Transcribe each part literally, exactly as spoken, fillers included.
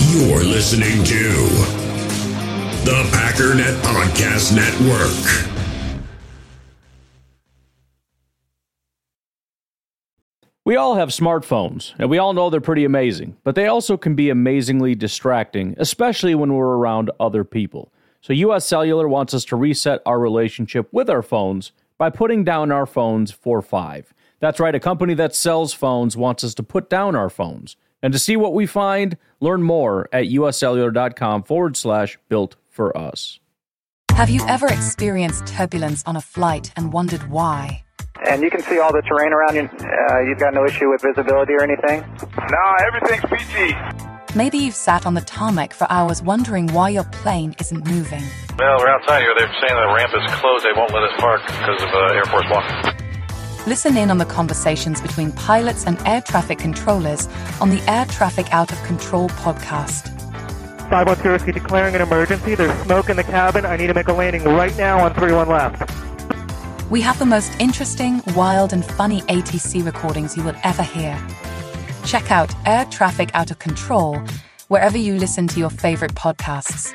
You're listening to the Packernet Podcast Network. We all have smartphones, and we all know they're pretty amazing, but they also can be amazingly distracting, especially when we're around other people. So U S Cellular wants us to reset our relationship with our phones by putting down our phones for five. That's right, a company that sells phones wants us to put down our phones. And to see what we find, learn more at uscellular.com forward slash built for us. Have you ever experienced turbulence on a flight and wondered why? And you can see all the terrain around you. Uh, you've got no issue with visibility or anything? No, everything's peachy. Maybe you've sat on the tarmac for hours wondering why your plane isn't moving. Well, we're outside here. They're saying the ramp is closed. They won't let us park because of uh, Air Force One. Listen in on the conversations between pilots and air traffic controllers on the Air Traffic Out of Control podcast. five one zero, declaring an emergency. There's smoke in the cabin. I need to make a landing right now on three one left. We have the most interesting, wild, and funny A T C recordings you will ever hear. Check out Air Traffic Out of Control wherever you listen to your favorite podcasts.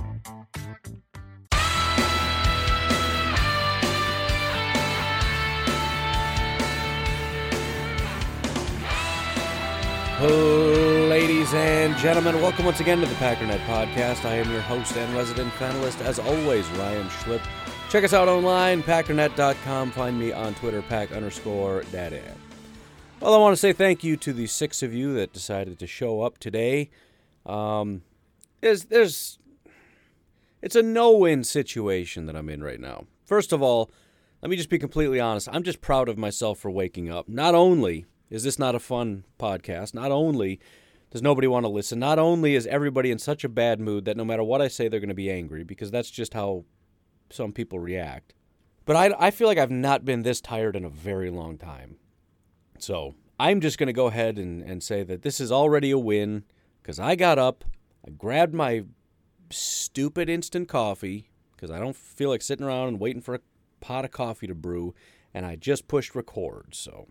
Ladies and gentlemen, welcome once again to the Packernet Podcast. I am your host and resident panelist, as always, Ryan Schlip. Check us out online, packernet dot com. Find me on Twitter, pack underscore dad. Well, I want to say thank you to the six of you that decided to show up today. Um, there's, there's, it's a no-win situation that I'm in right now. First of all, let me just be completely honest. I'm just proud of myself for waking up. Not only is this not a fun podcast, not only does nobody want to listen, not only is everybody in such a bad mood that no matter what I say, they're going to be angry, because that's just how some people react. But I, I feel like I've not been this tired in a very long time. So I'm just going to go ahead and, and say that this is already a win, because I got up, I grabbed my stupid instant coffee, because I don't feel like sitting around and waiting for a pot of coffee to brew, and I just pushed record. So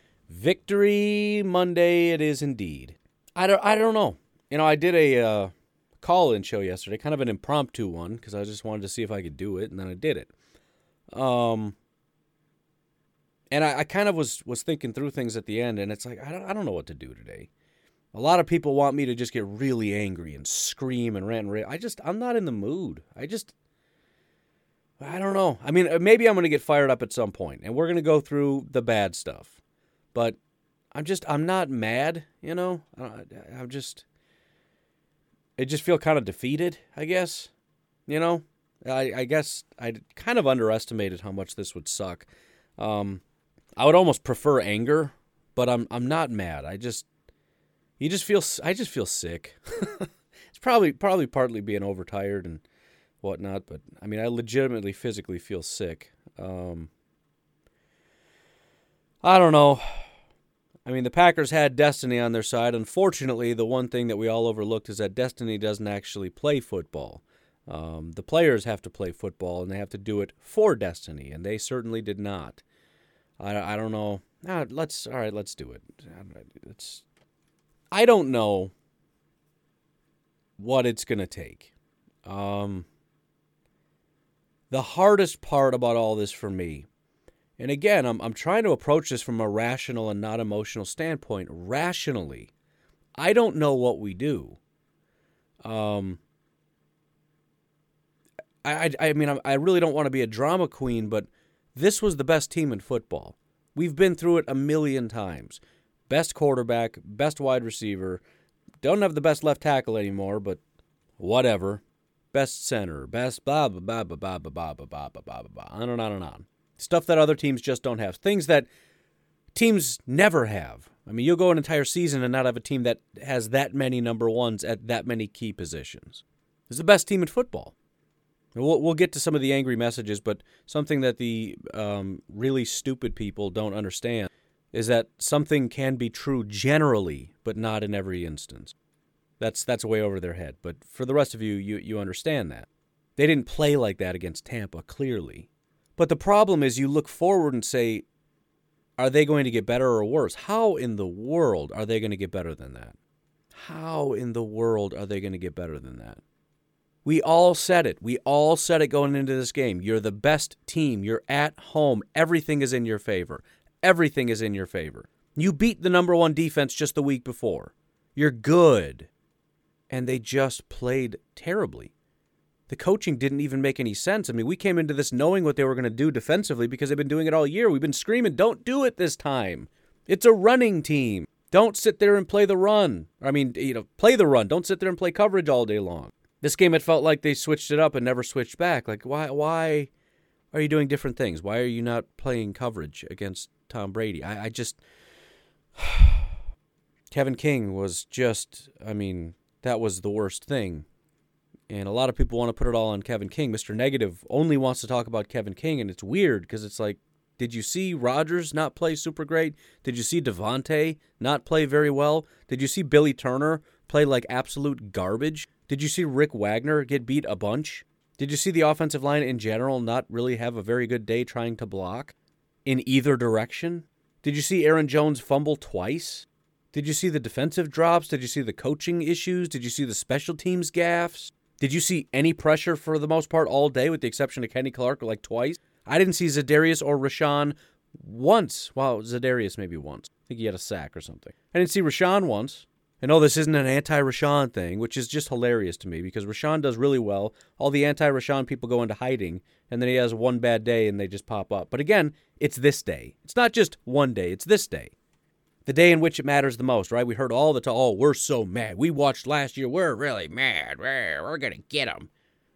Victory Monday it is indeed. I don't, I don't know. You know, I did a uh, call-in show yesterday, kind of an impromptu one, because I just wanted to see if I could do it, and then I did it. Um, and I, I kind of was, was thinking through things at the end, and it's like, I don't, I don't know what to do today. A lot of people want me to just get really angry and scream and rant and rave. I just, I'm not in the mood. I just, I don't know. I mean, maybe I'm going to get fired up at some point, and we're going to go through the bad stuff. But I'm just, I'm not mad, you know? I, I'm just, I just feel kind of defeated, I guess. You know? I, I guess I kind of underestimated how much this would suck. Um, I would almost prefer anger, but I'm I'm not mad. I just, you just feel, I just feel sick. It's probably, probably partly being overtired and whatnot, but I mean, I legitimately physically feel sick. Um, I don't know. I mean, the Packers had destiny on their side. Unfortunately, the one thing that we all overlooked is that destiny doesn't actually play football. Um, the players have to play football, and they have to do it for destiny, and they certainly did not. I, I don't know. Ah, let's all right. Let's do it. It's. I don't know what it's gonna take. Um, the hardest part about all this for me. And again, I'm I'm trying to approach this from a rational and not emotional standpoint. Rationally, I don't know what we do. Um, I I, I mean, I, I really don't want to be a drama queen, but this was the best team in football. We've been through it a million times. Best quarterback, best wide receiver. Don't have the best left tackle anymore, but whatever. Best center, best blah blah blah blah blah blah blah blah blah blah blah. On and on and on. Stuff that other teams just don't have. Things that teams never have. I mean, you'll go an entire season and not have a team that has that many number ones at that many key positions. It's the best team in football. We'll, we'll get to some of the angry messages, but something that the um, really stupid people don't understand is that something can be true generally, but not in every instance. That's that's way over their head. But for the rest of you, you, you understand that. They didn't play like that against Tampa, clearly. But the problem is you look forward and say, are they going to get better or worse? How in the world are they going to get better than that? How in the world are they going to get better than that? We all said it. We all said it going into this game. You're the best team. You're at home. Everything is in your favor. Everything is in your favor. You beat the number one defense just the week before. You're good. And they just played terribly. The coaching didn't even make any sense. I mean, we came into this knowing what they were going to do defensively because they've been doing it all year. We've been screaming, don't do it this time. It's a running team. Don't sit there and play the run. I mean, you know, play the run. Don't sit there and play coverage all day long. This game, it felt like they switched it up and never switched back. Like, why why are you doing different things? Why are you not playing coverage against Tom Brady? I, I just... Kevin King was just, I mean, that was the worst thing. And a lot of people want to put it all on Kevin King. Mister Negative only wants to talk about Kevin King, and it's weird because it's like, did you see Rodgers not play super great? Did you see Devontae not play very well? Did you see Billy Turner play like absolute garbage? Did you see Rick Wagner get beat a bunch? Did you see the offensive line in general not really have a very good day trying to block in either direction? Did you see Aaron Jones fumble twice? Did you see the defensive drops? Did you see the coaching issues? Did you see the special teams gaffes? Did you see any pressure for the most part all day with the exception of Kenny Clark like twice? I didn't see Za'Darius or Rashawn once. Well, Za'Darius maybe once. I think he had a sack or something. I didn't see Rashawn once. I know this isn't an anti-Rashawn thing, which is just hilarious to me because Rashawn does really well. All the anti-Rashawn people go into hiding, and then he has one bad day and they just pop up. But again, it's this day. It's not just one day. It's this day. The day in which it matters the most, right? We heard all the time, oh, we're so mad. We watched last year. We're really mad. We're, we're going to get them.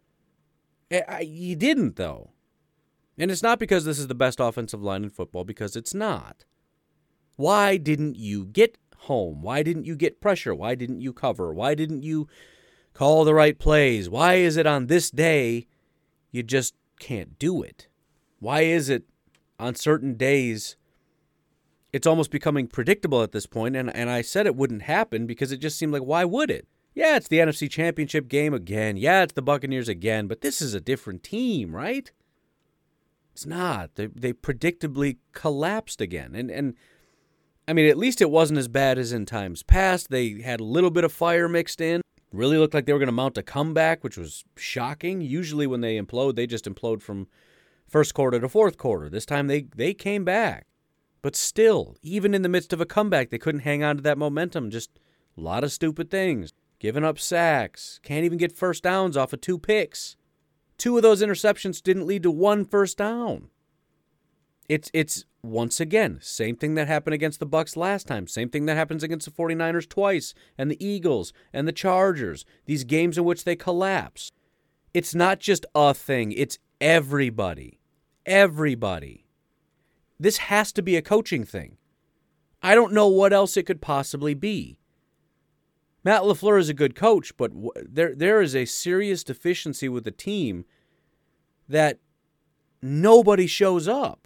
You didn't, though. And it's not because this is the best offensive line in football, because it's not. Why didn't you get home? Why didn't you get pressure? Why didn't you cover? Why didn't you call the right plays? Why is it on this day you just can't do it? Why is it on certain days it's almost becoming predictable at this point? And, and I said it wouldn't happen because it just seemed like, why would it? Yeah, it's the N F C Championship game again. Yeah, it's the Buccaneers again. But this is a different team, right? It's not. They they predictably collapsed again. And, and I mean, at least it wasn't as bad as in times past. They had a little bit of fire mixed in. Really looked like they were going to mount a comeback, which was shocking. Usually when they implode, they just implode from first quarter to fourth quarter. This time they, they came back. But still, even in the midst of a comeback, they couldn't hang on to that momentum. Just a lot of stupid things. Giving up sacks. Can't even get first downs off of two picks. Two of those interceptions didn't lead to one first down. It's, it's once again, same thing that happened against the Bucs last time. Same thing that happens against the 49ers twice, and the Eagles, and the Chargers. These games in which they collapse. It's not just a thing. It's everybody. Everybody. This has to be a coaching thing. I don't know what else it could possibly be. Matt LaFleur is a good coach, but w- there there is a serious deficiency with the team that nobody shows up.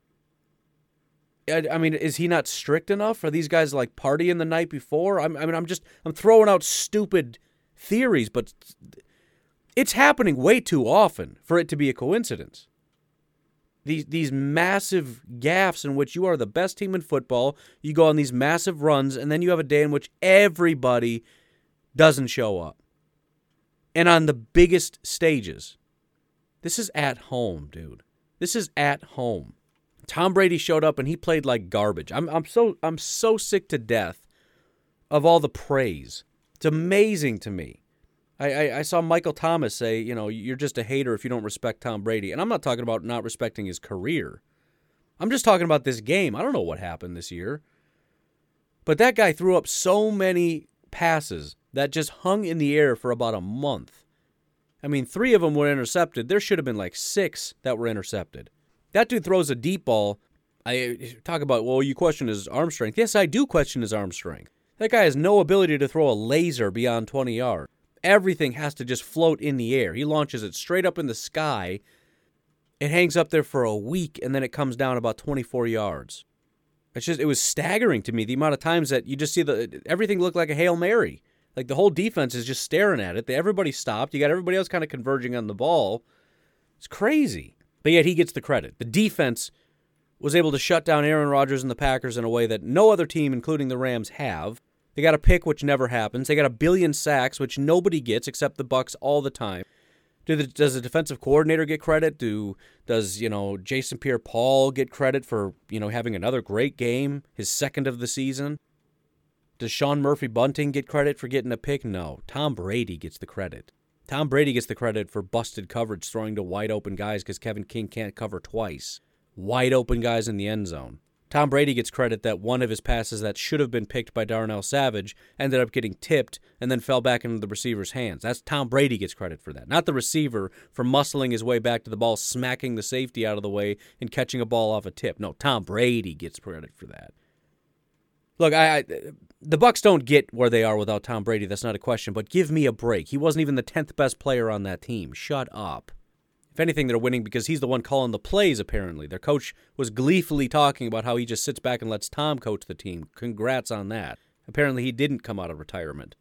I, I mean, is he not strict enough? Are these guys like partying the night before? I'm, I mean, I'm just I'm throwing out stupid theories, but it's happening way too often for it to be a coincidence. These these massive gaffes in which you are the best team in football, you go on these massive runs, and then you have a day in which everybody doesn't show up. And on the biggest stages. This is at home, dude. This is at home. Tom Brady showed up and he played like garbage. I'm I'm so I'm so sick to death of all the praise. It's amazing to me. I, I, I saw Michael Thomas say, you know, you're just a hater if you don't respect Tom Brady. And I'm not talking about not respecting his career. I'm just talking about this game. I don't know what happened this year. But that guy threw up so many passes that just hung in the air for about a month. I mean, three of them were intercepted. There should have been like six that were intercepted. That dude throws a deep ball. I talk about, well, you question his arm strength. Yes, I do question his arm strength. That guy has no ability to throw a laser beyond twenty yards. Everything has to just float in the air. He launches it straight up in the sky. It hangs up there for a week, and then it comes down about twenty-four yards. It's just, it was staggering to me, the amount of times that you just see the everything look like a Hail Mary. Like the whole defense is just staring at it. Everybody stopped. You got everybody else kind of converging on the ball. It's crazy. But yet he gets the credit. The defense was able to shut down Aaron Rodgers and the Packers in a way that no other team, including the Rams, have. They got a pick, which never happens. They got a billion sacks, which nobody gets except the Bucs all the time. Do the, does the defensive coordinator get credit? Do does you know Jason Pierre-Paul get credit for you know having another great game, his second of the season? Does Sean Murphy-Bunting get credit for getting a pick? No. Tom Brady gets the credit. Tom Brady gets the credit for busted coverage, throwing to wide open guys because Kevin King can't cover twice. Wide open guys in the end zone. Tom Brady gets credit that one of his passes that should have been picked by Darnell Savage ended up getting tipped and then fell back into the receiver's hands. That's Tom Brady gets credit for that. Not the receiver for muscling his way back to the ball, smacking the safety out of the way, and catching a ball off a tip. No, Tom Brady gets credit for that. Look, I, I the Bucs don't get where they are without Tom Brady. That's not a question, but give me a break. He wasn't even the tenth best player on that team. Shut up. If anything, they're winning because he's the one calling the plays, apparently. Their coach was gleefully talking about how he just sits back and lets Tom coach the team. Congrats on that. Apparently, he didn't come out of retirement.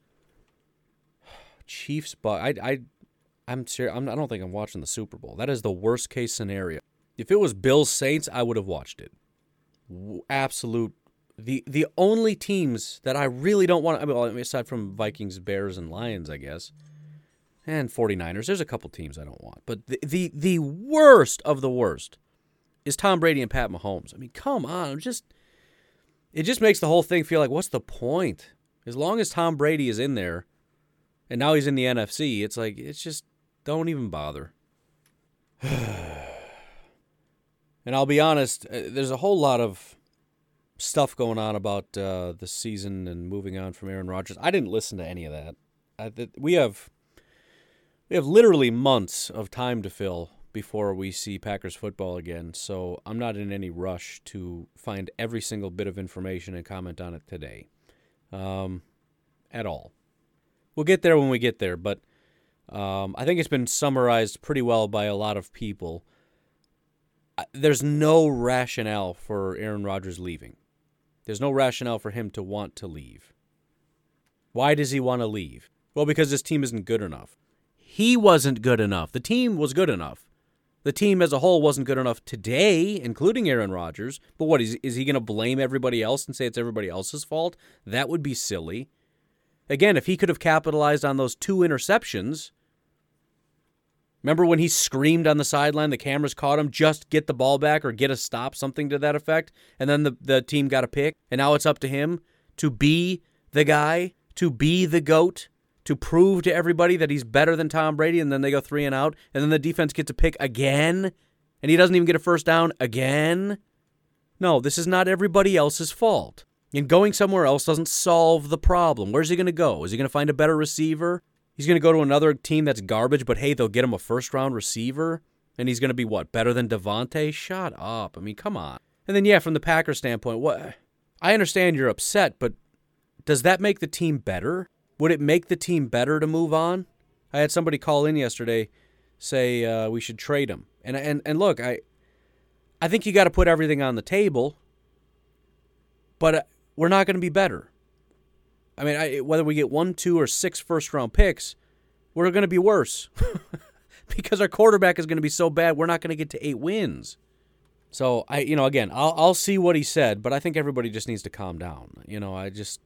Chiefs, but I, I, I'm serious. I'm, I don't think I'm watching the Super Bowl. That is the worst case scenario. If it was Bills Saints, I would have watched it. Absolute. The the only teams that I really don't want to, I mean, well, aside from Vikings, Bears, and Lions, I guess, and 49ers, there's a couple teams I don't want. But the, the, the worst of the worst is Tom Brady and Pat Mahomes. I mean, come on. I'm just, it just makes the whole thing feel like, what's the point? As long as Tom Brady is in there, and now he's in the N F C, it's like, it's just, don't even bother. And I'll be honest, there's a whole lot of stuff going on about uh, the season and moving on from Aaron Rodgers. I didn't listen to any of that. I, th- we have we have literally months of time to fill before we see Packers football again, so I'm not in any rush to find every single bit of information and comment on it today, um, at all. We'll get there when we get there, but um, I think it's been summarized pretty well by a lot of people. There's no rationale for Aaron Rodgers leaving. There's no rationale for him to want to leave. Why does he want to leave? Well, because this team isn't good enough. He wasn't good enough. The team was good enough. The team as a whole wasn't good enough today, including Aaron Rodgers. But what, is, is he going to blame everybody else and say it's everybody else's fault? That would be silly. Again, if he could have capitalized on those two interceptions. Remember when he screamed on the sideline, the cameras caught him, just get the ball back or get a stop, something to that effect, and then the, the team got a pick, and now it's up to him to be the guy, to be the GOAT, to prove to everybody that he's better than Tom Brady, and then they go three and out, and then the defense gets a pick again, and he doesn't even get a first down again? No, this is not everybody else's fault. And going somewhere else doesn't solve the problem. Where's he going to go? Is he going to find a better receiver? He's going to go to another team that's garbage, but hey, they'll get him a first-round receiver, and he's going to be, what, better than Devontae? Shut up. I mean, come on. And then, yeah, from the Packers standpoint, what? I understand you're upset, but does that make the team better? Would it make the team better to move on? I had somebody call in yesterday, say uh, we should trade him. And, and, and look, I, I think you got to put everything on the table, but uh, we're not going to be better. I mean, I, whether we get one, two, or six first-round picks, we're going to be worse because our quarterback is going to be so bad. We're not going to get to eight wins. So I, you know, again, I'll I'll see what he said, but I think everybody just needs to calm down. You know, I just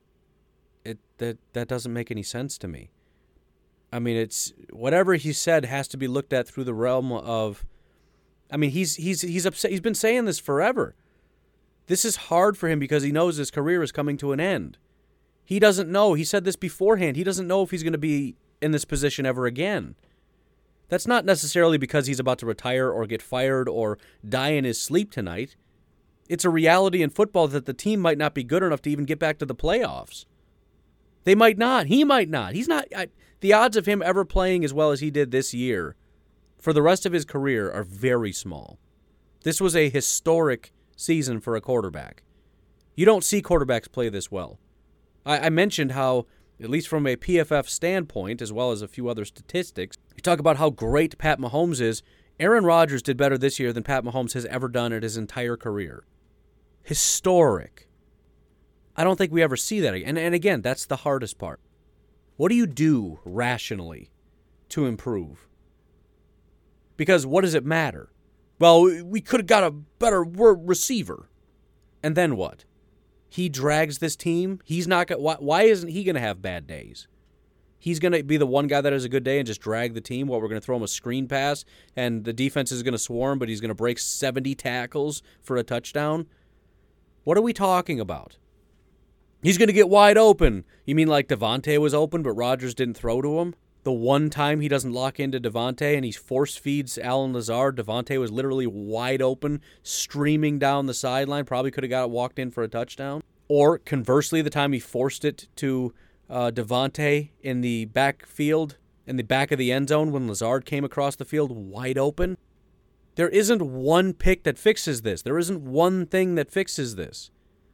it that that doesn't make any sense to me. I mean, it's whatever he said has to be looked at through the realm of. I mean, he's he's he's upset. He's been saying this forever. This is hard for him because he knows his career is coming to an end. He doesn't know. He said this beforehand. He doesn't know if he's going to be in this position ever again. That's not necessarily because he's about to retire or get fired or die in his sleep tonight. It's a reality in football that the team might not be good enough to even get back to the playoffs. They might not. He might not. He's not. I, the odds of him ever playing as well as he did this year for the rest of his career are very small. This was a historic season for a quarterback. You don't see quarterbacks play this well. I mentioned how, at least from a P F F standpoint, as well as a few other statistics, you talk about how great Pat Mahomes is. Aaron Rodgers did better this year than Pat Mahomes has ever done in his entire career. Historic. I don't think we ever see that again. And, and again, that's the hardest part. What do you do rationally to improve? Because what does it matter? Well, we could have got a better receiver. And then what? he drags this team. He's not going. Why, why isn't he going to have bad days? He's going to be the one guy that has a good day and just drag the team while we're going to throw him a screen pass and the defense is going to swarm, but he's going to break seventy tackles for a touchdown. What are we talking about? He's going to get wide open. You mean like Devontae was open, but Rodgers didn't throw to him? The one time he doesn't lock into Devontae and he force feeds Allen Lazard, Devontae was literally wide open, streaming down the sideline, probably could have got it walked in for a touchdown. Or conversely, the time he forced it to uh, Devontae in the backfield, in the back of the end zone when Lazard came across the field wide open. There isn't one pick that fixes this. There isn't one thing that fixes this.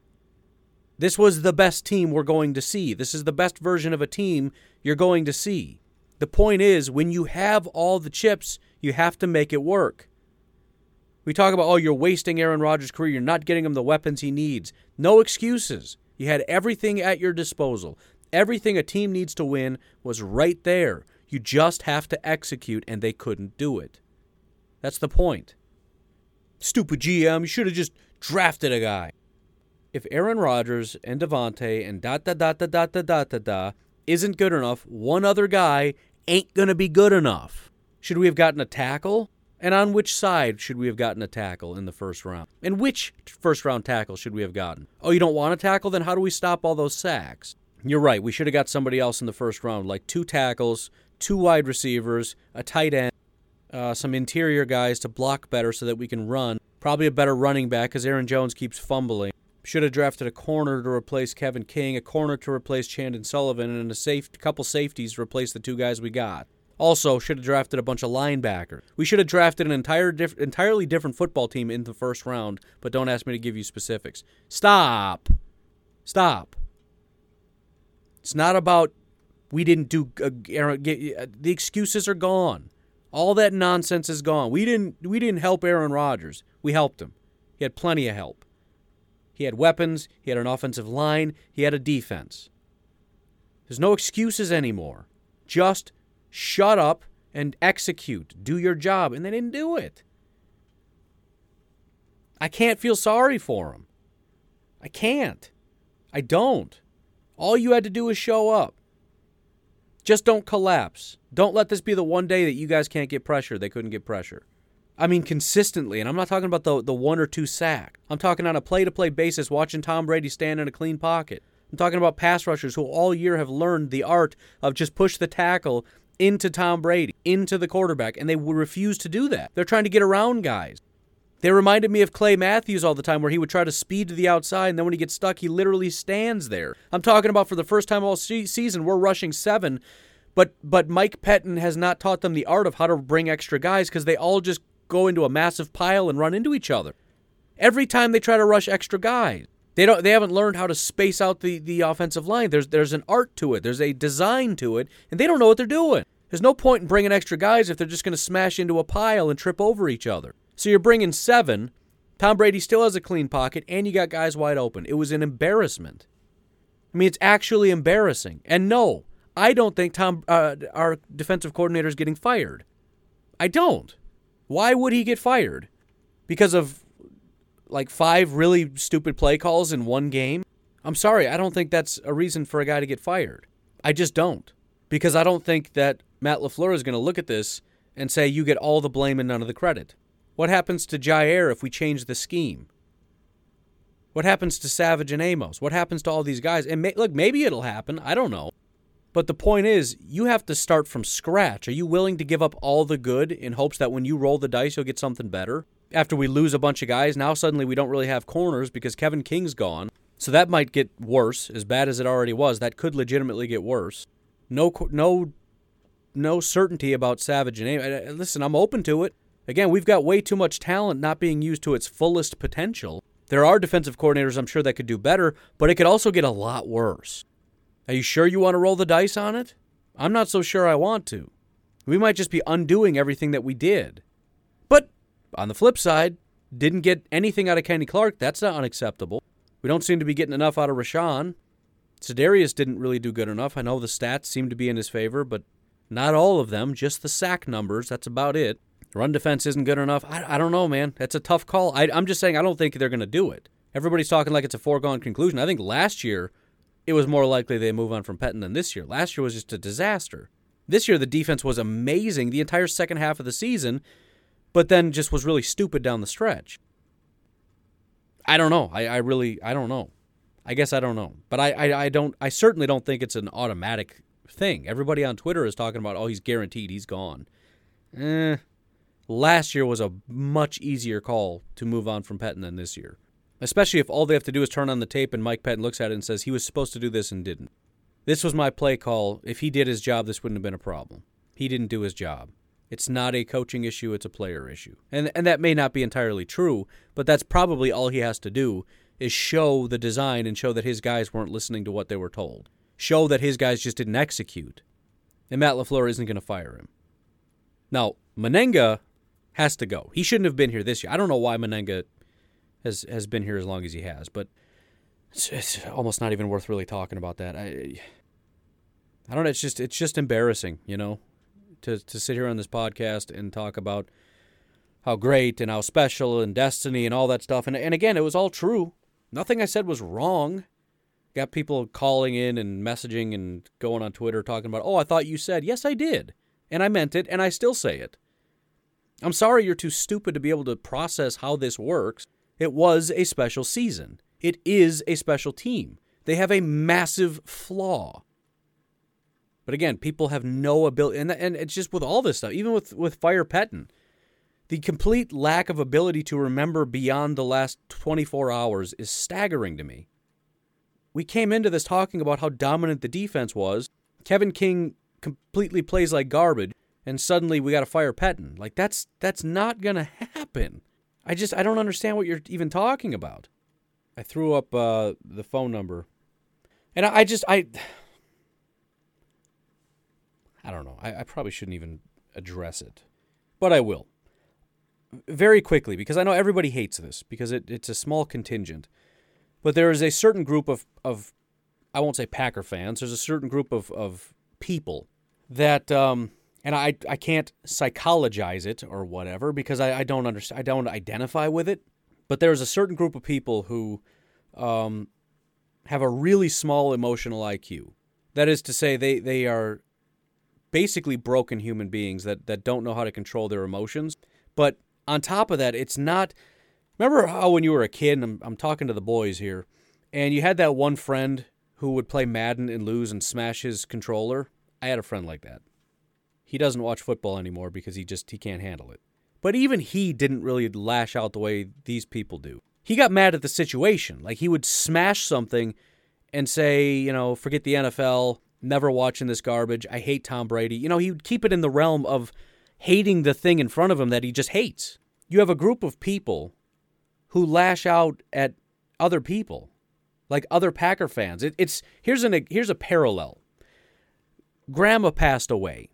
This was the best team we're going to see. This is the best version of a team you're going to see. The point is, when you have all the chips, you have to make it work. We talk about, oh, you're wasting Aaron Rodgers' career. You're not getting him the weapons he needs. No excuses. You had everything at your disposal. Everything a team needs to win was right there. You just have to execute, and they couldn't do it. That's the point. Stupid G M, you should have just drafted a guy. If Aaron Rodgers and Devontae and dot, dot, dot, dot, dot, dot, dot, dot, dot, isn't good enough, one other guy ain't going to be good enough. Should we have gotten a tackle? And on which side should we have gotten a tackle in the first round? And which first-round tackle should we have gotten? Oh, you don't want a tackle? Then how do we stop all those sacks? You're right. We should have got somebody else in the first round, like two tackles, two wide receivers, a tight end, uh, some interior guys to block better so that we can run. Probably a better running back because Aaron Jones keeps fumbling. Should have drafted a corner to replace Kevin King, a corner to replace Chandon Sullivan, and a safe, couple safeties to replace the two guys we got. Also, should have drafted a bunch of linebackers. We should have drafted an entire diff- entirely different football team in the first round, but don't ask me to give you specifics. Stop. Stop. It's not about we didn't do uh, Aaron, get, uh, the excuses are gone. All that nonsense is gone. We didn't we didn't help Aaron Rodgers. We helped him. He had plenty of help. He had weapons, he had an offensive line, he had a defense. There's no excuses anymore. Just shut up and execute. Do your job. And they didn't do it. I can't feel sorry for him. I can't. I don't. All you had to do is show up. Just don't collapse. Don't let this be the one day that you guys can't get pressure. They couldn't get pressure. I mean, consistently, and I'm not talking about the the one or two sack. I'm talking on a play-to-play basis, watching Tom Brady stand in a clean pocket. I'm talking about pass rushers who all year have learned the art of just push the tackle into Tom Brady, into the quarterback, and they refuse to do that. They're trying to get around guys. They reminded me of Clay Matthews all the time, where he would try to speed to the outside, and then when he gets stuck, he literally stands there. I'm talking about for the first time all se- season, we're rushing seven, but but Mike Pettin has not taught them the art of how to bring extra guys because they all just go into a massive pile and run into each other. Every time they try to rush extra guys, they don't. They haven't learned how to space out the, the offensive line. There's there's an art to it. There's a design to it, and they don't know what they're doing. There's no point in bringing extra guys if they're just going to smash into a pile and trip over each other. So you're bringing seven. Tom Brady still has a clean pocket, and you got guys wide open. It was an embarrassment. I mean, it's actually embarrassing. And no, I don't think Tom, uh, our defensive coordinator, is getting fired. I don't. Why would he get fired? Because of like five really stupid play calls in one game? I'm sorry, I don't think that's a reason for a guy to get fired. I just don't. Because I don't think that Matt LaFleur is going to look at this and say you get all the blame and none of the credit. What happens to Jair if we change the scheme? What happens to Savage and Amos? What happens to all these guys? And may, look, maybe it'll happen. I don't know. But the point is, you have to start from scratch. Are you willing to give up all the good in hopes that when you roll the dice, you'll get something better? After we lose a bunch of guys, now suddenly we don't really have corners because Kevin King's gone. So that might get worse, as bad as it already was. That could legitimately get worse. No no, no certainty about Savage and Amos. Listen, I'm open to it. Again, we've got way too much talent not being used to its fullest potential. There are defensive coordinators, I'm sure, that could do better, but it could also get a lot worse. Are you sure you want to roll the dice on it? I'm not so sure I want to. We might just be undoing everything that we did. But on the flip side, didn't get anything out of Kenny Clark. That's not unacceptable. We don't seem to be getting enough out of Rashawn. Sedarius didn't really do good enough. I know the stats seem to be in his favor, but not all of them, just the sack numbers. That's about it. Run defense isn't good enough. I, I don't know, man. That's a tough call. I, I'm just saying I don't think they're going to do it. Everybody's talking like it's a foregone conclusion. I think last year it was more likely they move on from Pettine than this year. Last year was just a disaster. This year the defense was amazing the entire second half of the season, but then just was really stupid down the stretch. I don't know. I, I really, I don't know. I guess I don't know. But I, I, I don't, I certainly don't think it's an automatic thing. Everybody on Twitter is talking about, oh, he's guaranteed, he's gone. Eh, last year was a much easier call to move on from Pettine than this year. Especially if all they have to do is turn on the tape and Mike Pettine looks at it and says he was supposed to do this and didn't. This was my play call. If he did his job, this wouldn't have been a problem. He didn't do his job. It's not a coaching issue, it's a player issue. And and that may not be entirely true, but that's probably all he has to do is show the design and show that his guys weren't listening to what they were told. Show that his guys just didn't execute. And Matt LaFleur isn't going to fire him. Now, Mennenga has to go. He shouldn't have been here this year. I don't know why Mennenga has, has been here as long as he has, but it's, it's almost not even worth really talking about that. I I don't know, it's just it's just embarrassing, you know? To, to sit here on this podcast and talk about how great and how special and destiny and all that stuff. And, and again, it was all true. Nothing I said was wrong. Got people calling in and messaging and going on Twitter talking about, oh, I thought you said. Yes, I did. And I meant it, and I still say it. I'm sorry you're too stupid to be able to process how this works. It was a special season. It is a special team. They have a massive flaw. But again, people have no ability, and and it's just with all this stuff, even with, with Fire Pettine, the complete lack of ability to remember beyond the last twenty-four hours is staggering to me. We came into this talking about how dominant the defense was. Kevin King completely plays like garbage, and suddenly we got to fire Pettine. Like, that's that's not going to happen. I just, I don't understand what you're even talking about. I threw up uh, the phone number, and I, I just, I... I don't know. I, I probably shouldn't even address it, but I will. Very quickly, because I know everybody hates this, because it, it's a small contingent. But there is a certain group of, of, I won't say Packer fans, there's a certain group of, of people that, um, and I I can't psychologize it or whatever, because I, I don't understand, I don't identify with it, but there's a certain group of people who um, have a really small emotional I Q. That is to say, they, they are basically broken human beings that, that don't know how to control their emotions. But on top of that, it's not... Remember how when you were a kid, and I'm, I'm talking to the boys here, and you had that one friend who would play Madden and lose and smash his controller? I had a friend like that. He doesn't watch football anymore because he just he can't handle it. But even he didn't really lash out the way these people do. He got mad at the situation. Like, he would smash something and say, you know, forget the N F L... never watching this garbage, I hate Tom Brady. You know, he would keep it in the realm of hating the thing in front of him that he just hates. You have a group of people who lash out at other people, like other Packer fans. It, it's here's an here's a parallel. Grandma passed away,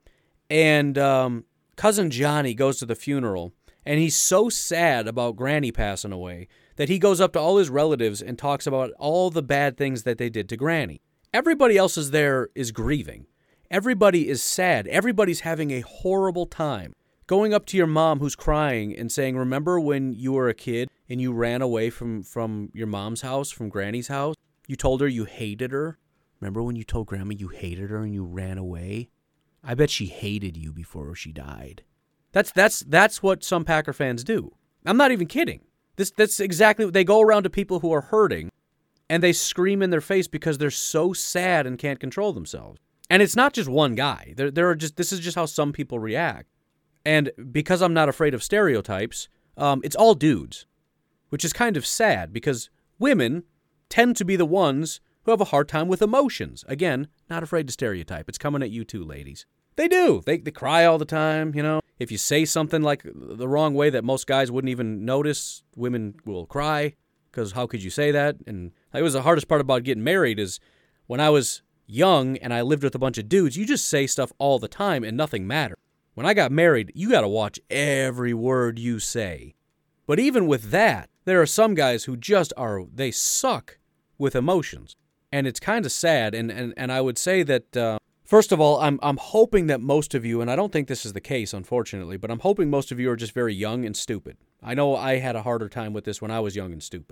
and um, cousin Johnny goes to the funeral, and he's so sad about Granny passing away that he goes up to all his relatives and talks about all the bad things that they did to Granny. Everybody else is there is grieving. Everybody is sad. Everybody's having a horrible time. Going up to your mom who's crying and saying, remember when you were a kid and you ran away from, from your mom's house, from Granny's house? You told her you hated her? Remember when you told Grandma you hated her and you ran away? I bet she hated you before she died. That's that's that's what some Packer fans do. I'm not even kidding. This that's exactly what they go around to people who are hurting. And they scream in their face because they're so sad and can't control themselves. And it's not just one guy. There, there are just this is just how some people react. And because I'm not afraid of stereotypes, um, it's all dudes, which is kind of sad because women tend to be the ones who have a hard time with emotions. Again, not afraid to stereotype. It's coming at you too, ladies. They do. They they cry all the time, you know. If you say something like the wrong way that most guys wouldn't even notice, women will cry. Because how could you say that? And it was the hardest part about getting married is when I was young and I lived with a bunch of dudes, you just say stuff all the time and nothing mattered. When I got married, you got to watch every word you say. But even with that, there are some guys who just are, they suck with emotions. And it's kind of sad. And, and, and I would say that, uh, first of all, I'm I'm hoping that most of you, and I don't think this is the case, unfortunately, but I'm hoping most of you are just very young and stupid. I know I had a harder time with this when I was young and stupid.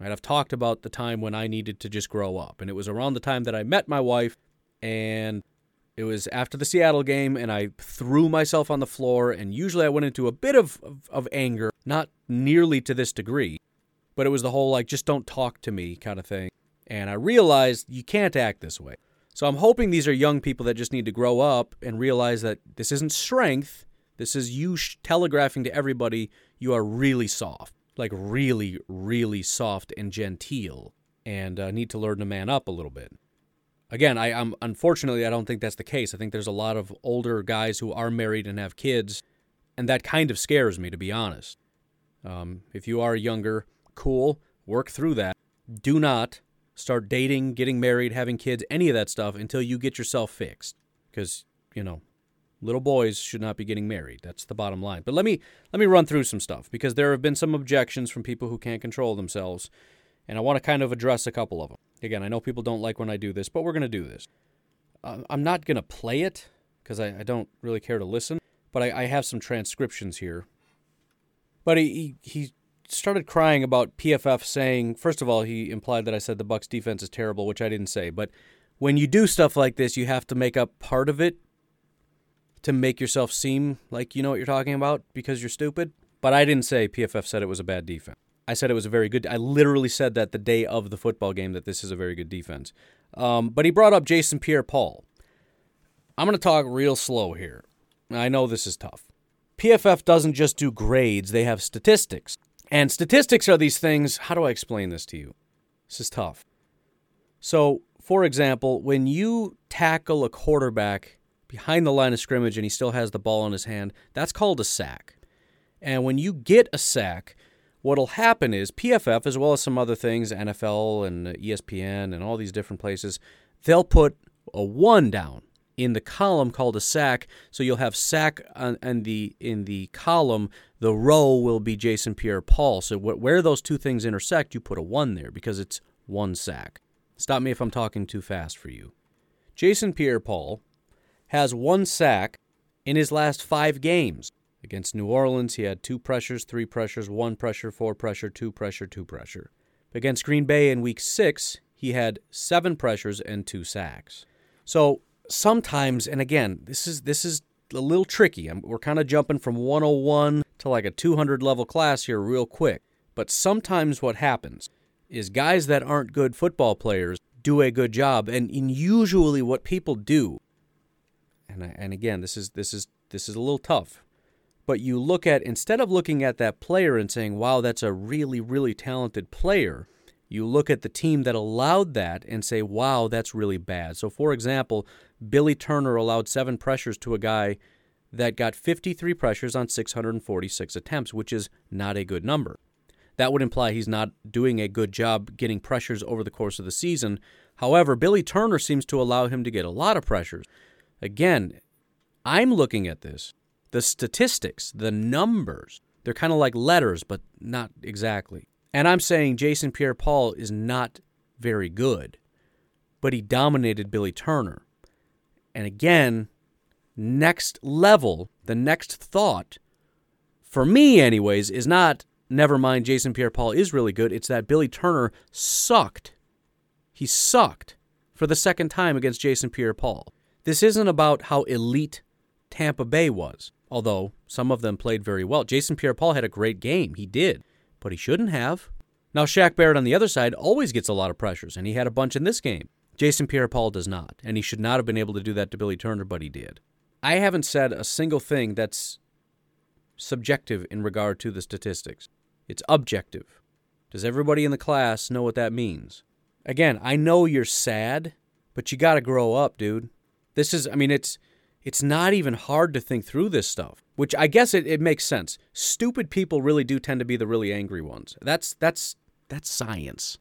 Right? I've talked about the time when I needed to just grow up, and it was around the time that I met my wife, and it was after the Seattle game, and I threw myself on the floor, and usually I went into a bit of, of, of anger, not nearly to this degree, but it was the whole, like, just don't talk to me kind of thing. And I realized you can't act this way. So I'm hoping these are young people that just need to grow up and realize that this isn't strength. This is you sh- telegraphing to everybody you are really soft, like really, really soft and genteel, and uh, need to learn to man up a little bit. Again, I, I'm unfortunately, I don't think that's the case. I think there's a lot of older guys who are married and have kids, and that kind of scares me, to be honest. Um, if you are younger, cool, work through that. Do not start dating, getting married, having kids, any of that stuff until you get yourself fixed. Because, you know, little boys should not be getting married. That's the bottom line. But let me let me run through some stuff, because there have been some objections from people who can't control themselves, and I want to kind of address a couple of them. Again, I know people don't like when I do this, but we're going to do this. Uh, I'm not going to play it, because I, I don't really care to listen, but I, I have some transcriptions here. But he, he he started crying about P F F saying, first of all, he implied that I said the Bucs defense is terrible, which I didn't say. But when you do stuff like this, you have to make up part of it to make yourself seem like you know what you're talking about because you're stupid. But I didn't say P F F said it was a bad defense. I said it was a very good. I literally said that the day of the football game that this is a very good defense. Um, but he brought up Jason Pierre-Paul. I'm going to talk real slow here. I know this is tough. P F F doesn't just do grades. They have statistics. And statistics are these things. How do I explain this to you? This is tough. So, for example, when you tackle a quarterback behind the line of scrimmage and he still has the ball in his hand, that's called a sack. And when you get a sack, what'll happen is P F F, as well as some other things, N F L and E S P N and all these different places, they'll put a one down in the column called a sack. So you'll have sack on, on the in the column. The row will be Jason Pierre-Paul. So wh- where those two things intersect, you put a one there because it's one sack. Stop me if I'm talking too fast for you. Jason Pierre-Paul has one sack in his last five games. Against New Orleans, he had two pressures, three pressures, one pressure, four pressure, two pressure, two pressure. Against Green Bay in week six, he had seven pressures and two sacks. So sometimes, and again, this is this is a little tricky. I'm, we're kind of jumping from one oh one to like a two hundred level class here real quick. But sometimes what happens is guys that aren't good football players do a good job, and, and usually what people do, and I, and again, this is this is this is a little tough. But you look at, instead of looking at that player and saying, wow, that's a really, really talented player, you look at the team that allowed that and say, wow, that's really bad. So, for example, Billy Turner allowed seven pressures to a guy that got fifty-three pressures on six hundred forty-six attempts, which is not a good number. That would imply he's not doing a good job getting pressures over the course of the season. However, Billy Turner seems to allow him to get a lot of pressures. Again, I'm looking at this. The statistics, the numbers, they're kind of like letters, but not exactly. And I'm saying Jason Pierre-Paul is not very good, but he dominated Billy Turner. And again, next level, the next thought, for me anyways, is not, never mind, Jason Pierre-Paul is really good. It's that Billy Turner sucked. He sucked for the second time against Jason Pierre-Paul. This isn't about how elite Tampa Bay was. Although some of them played very well. Jason Pierre-Paul had a great game. He did. But he shouldn't have. Now, Shaq Barrett on the other side always gets a lot of pressures, and he had a bunch in this game. Jason Pierre-Paul does not, and he should not have been able to do that to Billy Turner, but he did. I haven't said a single thing that's subjective in regard to the statistics. It's objective. Does everybody in the class know what that means? Again, I know you're sad, but you got to grow up, dude. This is, I mean, it's... It's not even hard to think through this stuff, which I guess it, it makes sense. Stupid people really do tend to be the really angry ones. That's that's that's science.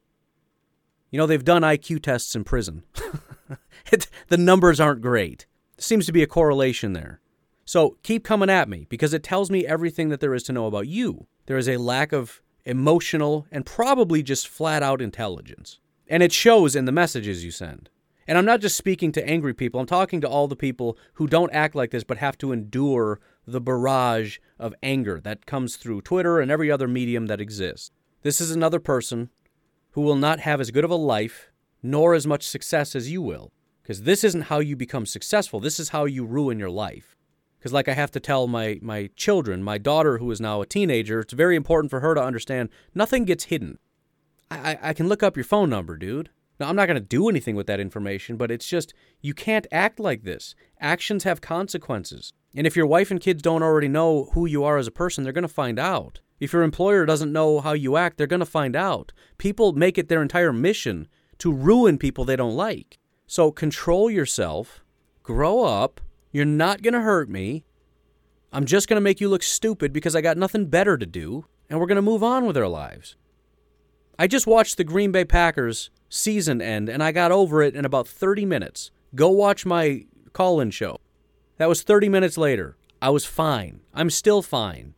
You know, they've done I Q tests in prison. it, the numbers aren't great. There seems to be a correlation there. So keep coming at me, because it tells me everything that there is to know about you. There is a lack of emotional and probably just flat-out intelligence. And it shows in the messages you send. And I'm not just speaking to angry people. I'm talking to all the people who don't act like this but have to endure the barrage of anger that comes through Twitter and every other medium that exists. This is another person who will not have as good of a life nor as much success as you will. Because this isn't how you become successful. This is how you ruin your life. Because like I have to tell my, my children, my daughter who is now a teenager, it's very important for her to understand nothing gets hidden. I, I, I can look up your phone number, dude. Now, I'm not going to do anything with that information, but it's just, you can't act like this. Actions have consequences. And if your wife and kids don't already know who you are as a person, they're going to find out. If your employer doesn't know how you act, they're going to find out. People make it their entire mission to ruin people they don't like. So control yourself, grow up, you're not going to hurt me. I'm just going to make you look stupid because I got nothing better to do, and we're going to move on with our lives. I just watched the Green Bay Packers season end, and I got over it in about thirty minutes. Go watch my call-in show. That was thirty minutes later. I was fine. I'm still fine.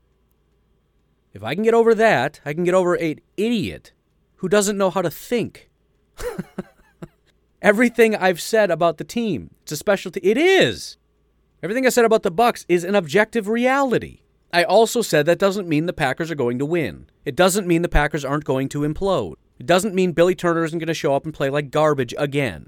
If I can get over that, I can get over an idiot who doesn't know how to think. Everything I've said about the team, it's a specialty. It is. Everything I said about the Bucs is an objective reality. I also said that doesn't mean the Packers are going to win. It doesn't mean the Packers aren't going to implode. It doesn't mean Billy Turner isn't going to show up and play like garbage again.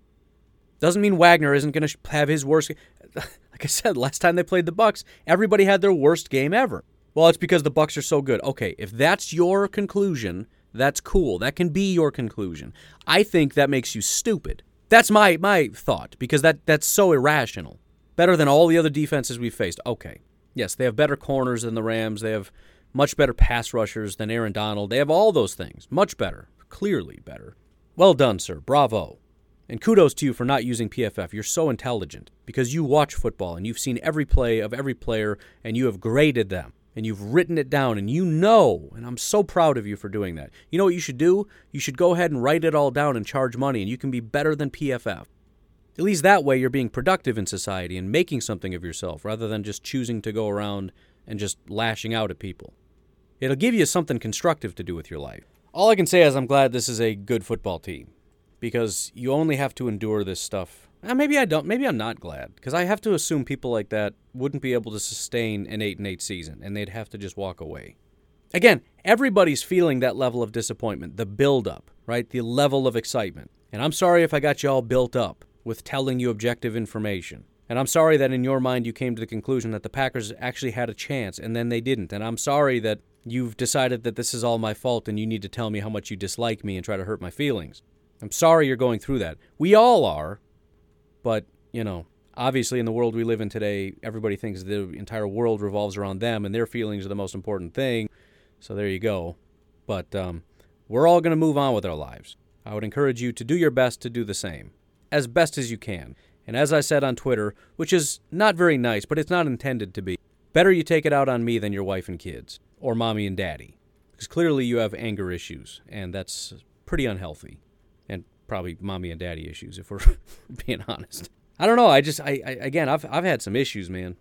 It doesn't mean Wagner isn't going to have his worst. Like I said, last time they played the Bucs, everybody had their worst game ever. Well, it's because the Bucs are so good. Okay, if that's your conclusion, that's cool. That can be your conclusion. I think that makes you stupid. That's my my thought, because that that's so irrational. Better than all the other defenses we've faced. Okay. Yes, they have better corners than the Rams. They have much better pass rushers than Aaron Donald. They have all those things. Much better. Clearly better. Well done, sir. Bravo. And kudos to you for not using P F F. You're so intelligent because you watch football and you've seen every play of every player and you have graded them and you've written it down and you know, and I'm so proud of you for doing that. You know what you should do? You should go ahead and write it all down and charge money, and you can be better than P F F. At least that way you're being productive in society and making something of yourself rather than just choosing to go around and just lashing out at people. It'll give you something constructive to do with your life. All I can say is I'm glad this is a good football team because you only have to endure this stuff. Eh, maybe I don't. Maybe I'm not glad because I have to assume people like that wouldn't be able to sustain an eight and eight season and they'd have to just walk away. Again, everybody's feeling that level of disappointment, the build-up, right? The level of excitement. And I'm sorry if I got you all built up with telling you objective information. And I'm sorry that in your mind you came to the conclusion that the Packers actually had a chance and then they didn't. And I'm sorry that you've decided that this is all my fault and you need to tell me how much you dislike me and try to hurt my feelings. I'm sorry you're going through that. We all are. But, you know, obviously in the world we live in today, everybody thinks the entire world revolves around them and their feelings are the most important thing. So there you go. But um, we're all going to move on with our lives. I would encourage you to do your best to do the same. As best as you can. And as I said on Twitter, which is not very nice, but it's not intended to be, better you take it out on me than your wife and kids, or mommy and daddy. Because clearly you have anger issues, and that's pretty unhealthy. And probably mommy and daddy issues, if we're being honest. I don't know, I just, I, I again, I've I've had some issues, man.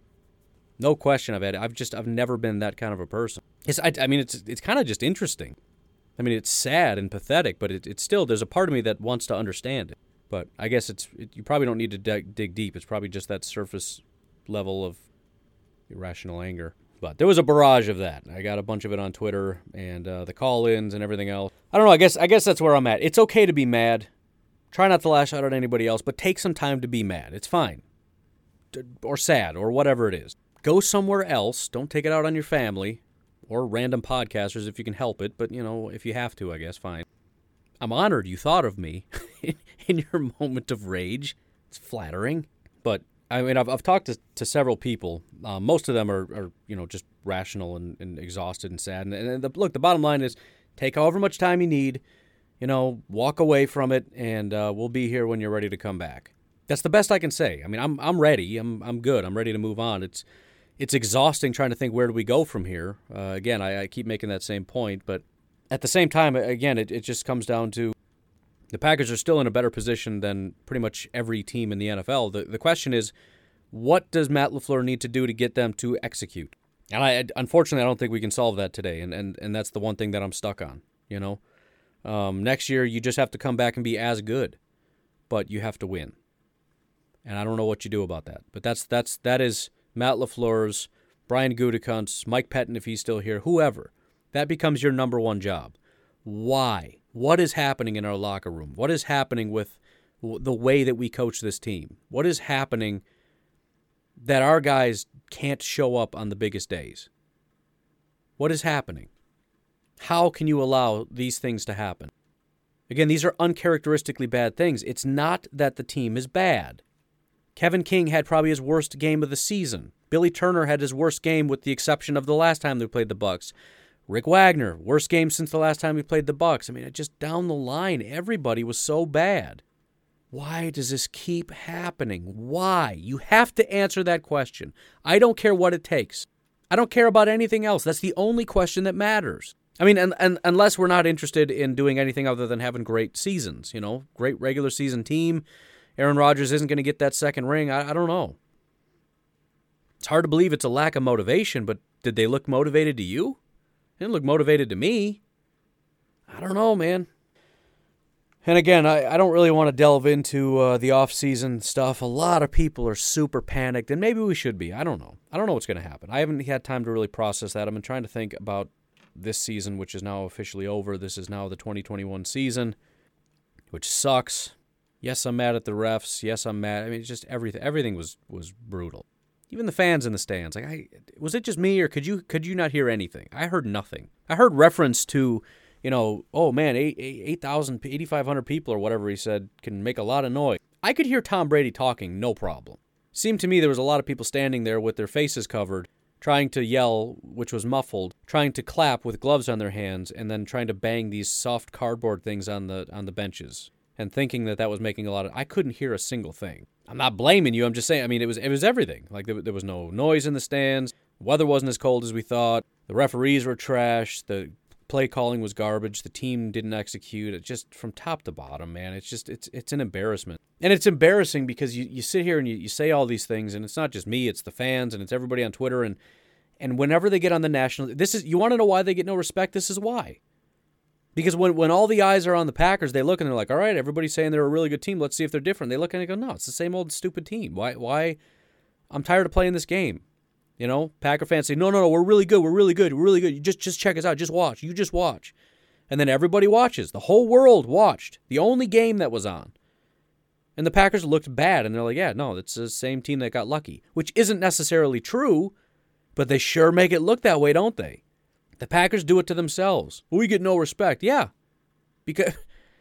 No question I've had, I've just, I've never been that kind of a person. It's, I, I mean, it's it's kind of just interesting. I mean, it's sad and pathetic, but it, it's still, there's a part of me that wants to understand it. But I guess it's it, you probably don't need to dig, dig deep. It's probably just that surface level of irrational anger. But there was a barrage of that. I got a bunch of it on Twitter and uh, the call-ins and everything else. I don't know. I guess I guess that's where I'm at. It's okay to be mad. Try not to lash out at anybody else, but take some time to be mad. It's fine. Or sad or whatever it is. Go somewhere else. Don't take it out on your family or random podcasters if you can help it. But, you know, if you have to, I guess, fine. I'm honored you thought of me in your moment of rage. It's flattering. But, I mean, I've, I've talked to, to several people. Uh, most of them are, are, you know, just rational and, and exhausted and sad. And, and the, look, the bottom line is take however much time you need, you know, walk away from it, and uh, we'll be here when you're ready to come back. That's the best I can say. I mean, I'm I'm ready. I'm I'm good. I'm ready to move on. It's it's exhausting trying to think where do we go from here. Uh, again, I, I keep making that same point, but at the same time, again, it, it just comes down to the Packers are still in a better position than pretty much every team in the N F L. The the question is, what does Matt LaFleur need to do to get them to execute? And I unfortunately, I don't think we can solve that today, and and, and that's the one thing that I'm stuck on, you know. Um, next year, you just have to come back and be as good, but you have to win. And I don't know what you do about that. But that's that's that is Matt LaFleur's, Brian Gutekunst's, Mike Pettin if he's still here, whoever. That becomes your number one job. Why? What is happening in our locker room? What is happening with the way that we coach this team? What is happening that our guys can't show up on the biggest days? What is happening? How can you allow these things to happen? Again, these are uncharacteristically bad things. It's not that the team is bad. Kevin King had probably his worst game of the season. Billy Turner had his worst game with the exception of the last time they played the Bucks. Rick Wagner, worst game since the last time we played the Bucks. I mean, just down the line, everybody was so bad. Why does this keep happening? Why? You have to answer that question. I don't care what it takes. I don't care about anything else. That's the only question that matters. I mean, and, and unless we're not interested in doing anything other than having great seasons, you know, great regular season team. Aaron Rodgers isn't going to get that second ring. I, I don't know. It's hard to believe it's a lack of motivation, but did they look motivated to you? They didn't look motivated to me. I don't know, man. And again, I, I don't really want to delve into uh, the off-season stuff. A lot of people are super panicked, and maybe we should be. I don't know. I don't know what's going to happen. I haven't had time to really process that. I've been trying to think about this season, which is now officially over. This is now the twenty twenty-one season, which sucks. Yes, I'm mad at the refs. Yes, I'm mad. I mean, it's just everything. Everything was was brutal. Even the fans in the stands. Like, I was it just me, or could you could you not hear anything? I heard nothing. I heard reference to, you know, oh man, eight thousand, eighty-five hundred people or whatever he said can make a lot of noise. I could hear Tom Brady talking, no problem. Seemed to me there was a lot of people standing there with their faces covered, trying to yell, which was muffled, trying to clap with gloves on their hands, and then trying to bang these soft cardboard things on the on the benches, and thinking that that was making a lot of... I couldn't hear a single thing. I'm not blaming you. I'm just saying, I mean, it was it was everything. Like, there, there was no noise in the stands. The weather wasn't as cold as we thought. The referees were trash. The play calling was garbage. The team didn't execute. It just, from top to bottom, man, it's just, it's it's an embarrassment. And it's embarrassing because you, you sit here and you, you say all these things, and it's not just me, it's the fans, and it's everybody on Twitter, and and whenever they get on the national... This is, you want to know why they get no respect? This is why. Because when, when all the eyes are on the Packers, they look and they're like, all right, everybody's saying they're a really good team. Let's see if they're different. They look and they go, no, it's the same old stupid team. Why? Why? I'm tired of playing this game. You know, Packer fans say, no, no, no, we're really good. We're really good. We're really good. You just, just check us out. Just watch. You just watch. And then everybody watches. The whole world watched. The only game that was on. And the Packers looked bad. And they're like, yeah, no, it's the same team that got lucky. Which isn't necessarily true, but they sure make it look that way, don't they? The Packers do it to themselves. We get no respect. Yeah. Because,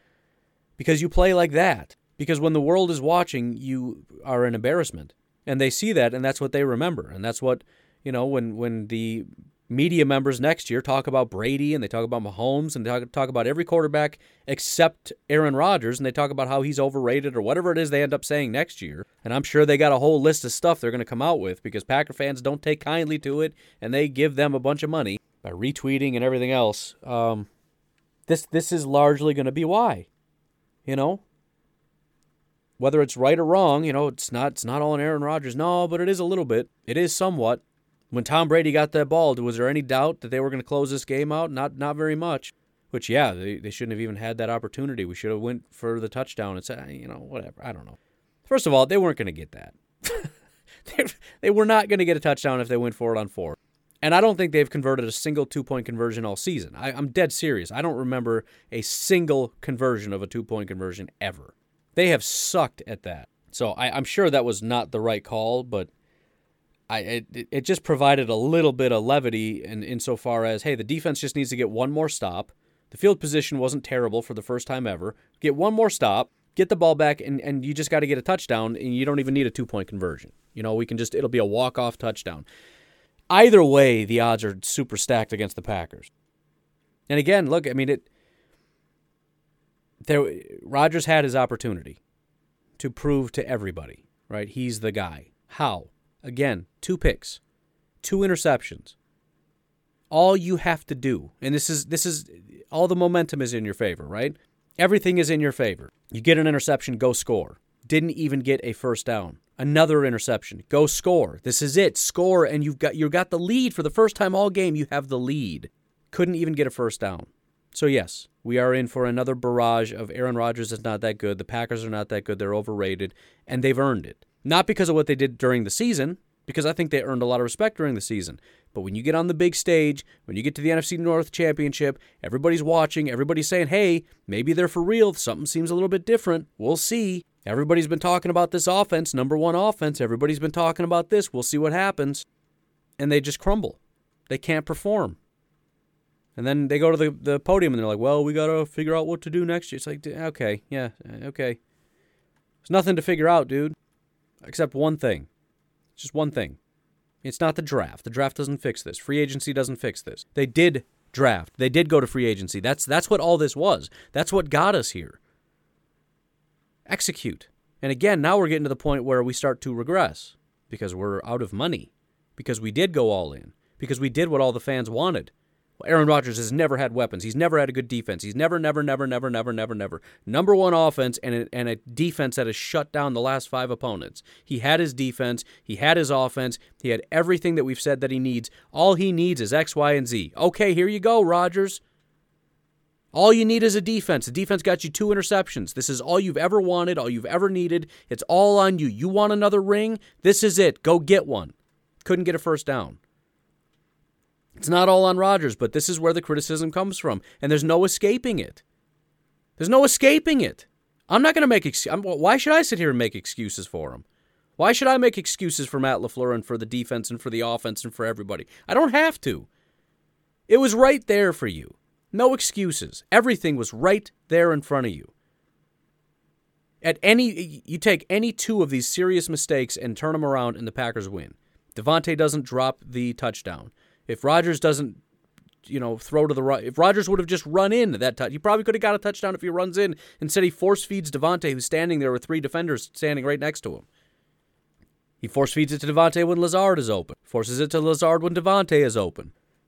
because you play like that. Because when the world is watching, you are an embarrassment. And they see that, and that's what they remember. And that's what, you know, when, when the media members next year talk about Brady, and they talk about Mahomes, and they talk, talk about every quarterback except Aaron Rodgers, and they talk about how he's overrated or whatever it is they end up saying next year. And I'm sure they got a whole list of stuff they're going to come out with because Packer fans don't take kindly to it, and they give them a bunch of money by retweeting and everything else. Um, this this is largely going to be why, you know? Whether it's right or wrong, you know, it's not it's not all on Aaron Rodgers. No, but it is a little bit. It is somewhat. When Tom Brady got that ball, was there any doubt that they were going to close this game out? Not not very much. Which, yeah, they, they shouldn't have even had that opportunity. We should have went for the touchdown and said, you know, whatever. I don't know. First of all, they weren't going to get that. they, they were not going to get a touchdown if they went for it on four. And I don't think they've converted a single two-point conversion all season. I, I'm dead serious. I don't remember a single conversion of a two-point conversion ever. They have sucked at that. So I, I'm sure that was not the right call, but I it, it just provided a little bit of levity in, insofar as, hey, the defense just needs to get one more stop. The field position wasn't terrible for the first time ever. Get one more stop, get the ball back, and, and you just got to get a touchdown, and you don't even need a two-point conversion. You know, we can just, it'll be a walk-off touchdown. Either way, the odds are super stacked against the Packers. And again, look, I mean, it. There, Rodgers had his opportunity to prove to everybody, right? He's the guy. How? Again, two picks, two interceptions. All you have to do, and this is this is all the momentum is in your favor, right? Everything is in your favor. You get an interception, go score. Didn't even get a first down. Another interception, go score. This is it. Score, and you've got you've got the lead for the first time all game. You have the lead. Couldn't even get a first down. So yes, we are in for another barrage of Aaron Rodgers is not that good. The Packers are not that good. They're overrated, and they've earned it. Not because of what they did during the season. because I think they earned a lot of respect during the season. But when you get on the big stage, when you get to the N F C North Championship, everybody's watching, everybody's saying, hey, maybe they're for real, something seems a little bit different, we'll see. Everybody's been talking about this offense, number one offense, everybody's been talking about this, we'll see what happens. And they just crumble. They can't perform. And then they go to the, the podium and they're like, well, we got to figure out what to do next year. It's like, okay, yeah, okay. There's nothing to figure out, dude, except one thing. Just one thing. It's not the draft. The draft doesn't fix this. Free agency doesn't fix this. They did draft. They did go to free agency. That's that's what all this was. That's what got us here. Execute. And again, now we're getting to the point where we start to regress because we're out of money, because we did go all in, because we did what all the fans wanted. Well, Aaron Rodgers has never had weapons. He's never had a good defense. He's never, never, never, never, never, never, never. Number one offense and a, and a defense that has shut down the last five opponents. He had his defense. He had his offense. He had everything that we've said that he needs. All he needs is X, Y, and Z. Okay, here you go, Rodgers. All you need is a defense. The defense got you two interceptions. This is all you've ever wanted, all you've ever needed. It's all on you. You want another ring? This is it. Go get one. Couldn't get a first down. It's not all on Rodgers, but this is where the criticism comes from, and there's no escaping it. There's no escaping it. I'm not going to make excuses. Why should I sit here and make excuses for him? Why should I make excuses for Matt LaFleur and for the defense and for the offense and for everybody? I don't have to. It was right there for you. No excuses. Everything was right there in front of you. At any, you take any two of these serious mistakes and turn them around, and the Packers win. Devontae doesn't drop the touchdown. If Rodgers doesn't, you know, throw to the right, if Rodgers would have just run in that touch, he probably could have got a touchdown if he runs in. Instead, he force feeds Devontae, who's standing there with three defenders standing right next to him. He force feeds it to Devontae when Lazard is open. Forces it to Lazard when Devontae is open.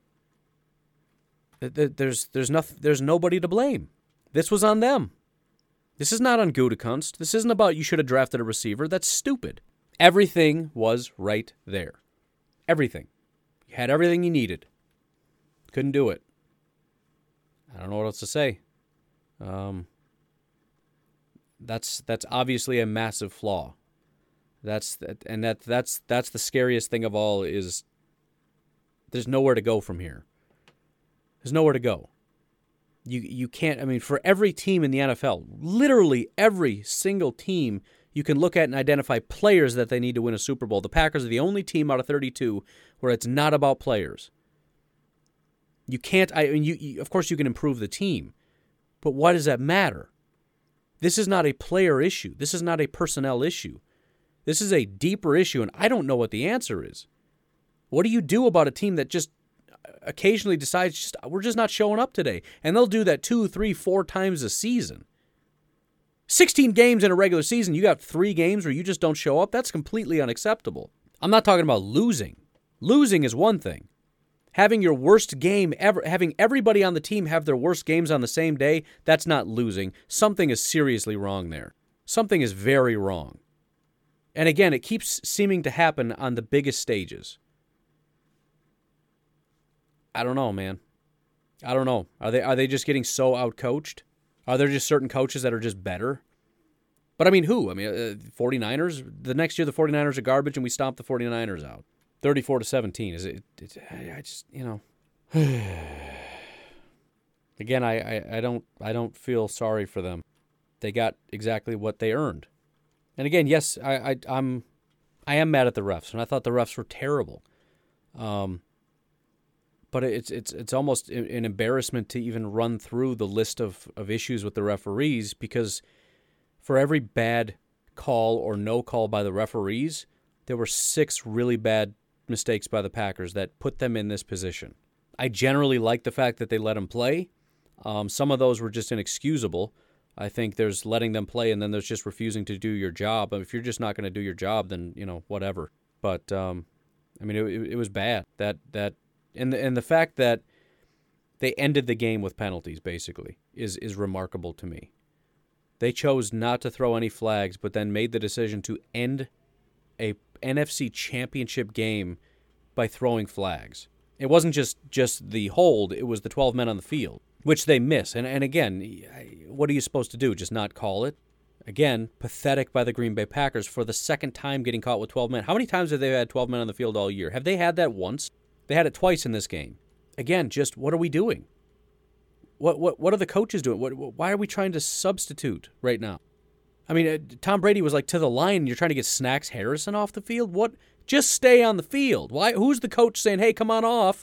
There's there's nothing. There's nobody to blame. This was on them. This is not on Gutekunst. This isn't about you should have drafted a receiver. That's stupid. Everything was right there. Everything. You had everything you needed. Couldn't do it. I don't know what else to say. Um, that's that's obviously a massive flaw. That's and that that's that's the scariest thing of all is there's nowhere to go from here. There's nowhere to go. You you can't, I mean, for every team in the N F L, literally every single team, you can look at and identify players that they need to win a Super Bowl. The Packers are the only team out of thirty-two where it's not about players. You can't, I mean, you, you of course you can improve the team, but why does that matter? This is not a player issue. This is not a personnel issue. This is a deeper issue, and I don't know what the answer is. What do you do about a team that just occasionally decides, just we're just not showing up today? And they'll do that two, three, four times a season. sixteen games in a regular season, you got three games where you just don't show up? That's completely unacceptable. I'm not talking about losing. Losing is one thing. Having your worst game ever, having everybody on the team have their worst games on the same day, that's not losing. Something is seriously wrong there. Something is very wrong. And again, it keeps seeming to happen on the biggest stages. I don't know, man. I don't know. Are they are they just getting so outcoached? Are there just certain coaches that are just better? But I mean, who? I mean, uh, 49ers? The next year the 49ers are garbage and we stomp the 49ers out. thirty-four to seventeen. Is it, it I just, you know. Again, I, I, I don't I don't feel sorry for them. They got exactly what they earned. And again, yes, I, I I'm I am mad at the refs, and I thought the refs were terrible. Um But it's it's it's almost an embarrassment to even run through the list of, of issues with the referees, because for every bad call or no call by the referees, there were six really bad mistakes by the Packers that put them in this position. I generally like the fact that they let them play. Um, some of those were just inexcusable. I think there's letting them play, and then there's just refusing to do your job. If you're just not going to do your job, then, you know, whatever. But, um, I mean, it, it was bad. That that and the, and the fact that they ended the game with penalties, basically, is is remarkable to me. They chose not to throw any flags, but then made the decision to end a N F C championship game by throwing flags. It wasn't just, just the hold, it was the twelve men on the field, which they miss. And and again, what are you supposed to do? Just not call it? Again, pathetic by the Green Bay Packers for the second time getting caught with twelve men. How many times have they had twelve men on the field all year? Have they had that once? They had it twice in this game. Again, just what are we doing? What what what are the coaches doing? What, why are we trying to substitute right now? I mean, uh, Tom Brady was like to the line, and you're trying to get Snacks Harrison off the field? What? Just stay on the field. Why? Who's the coach saying, hey, come on off?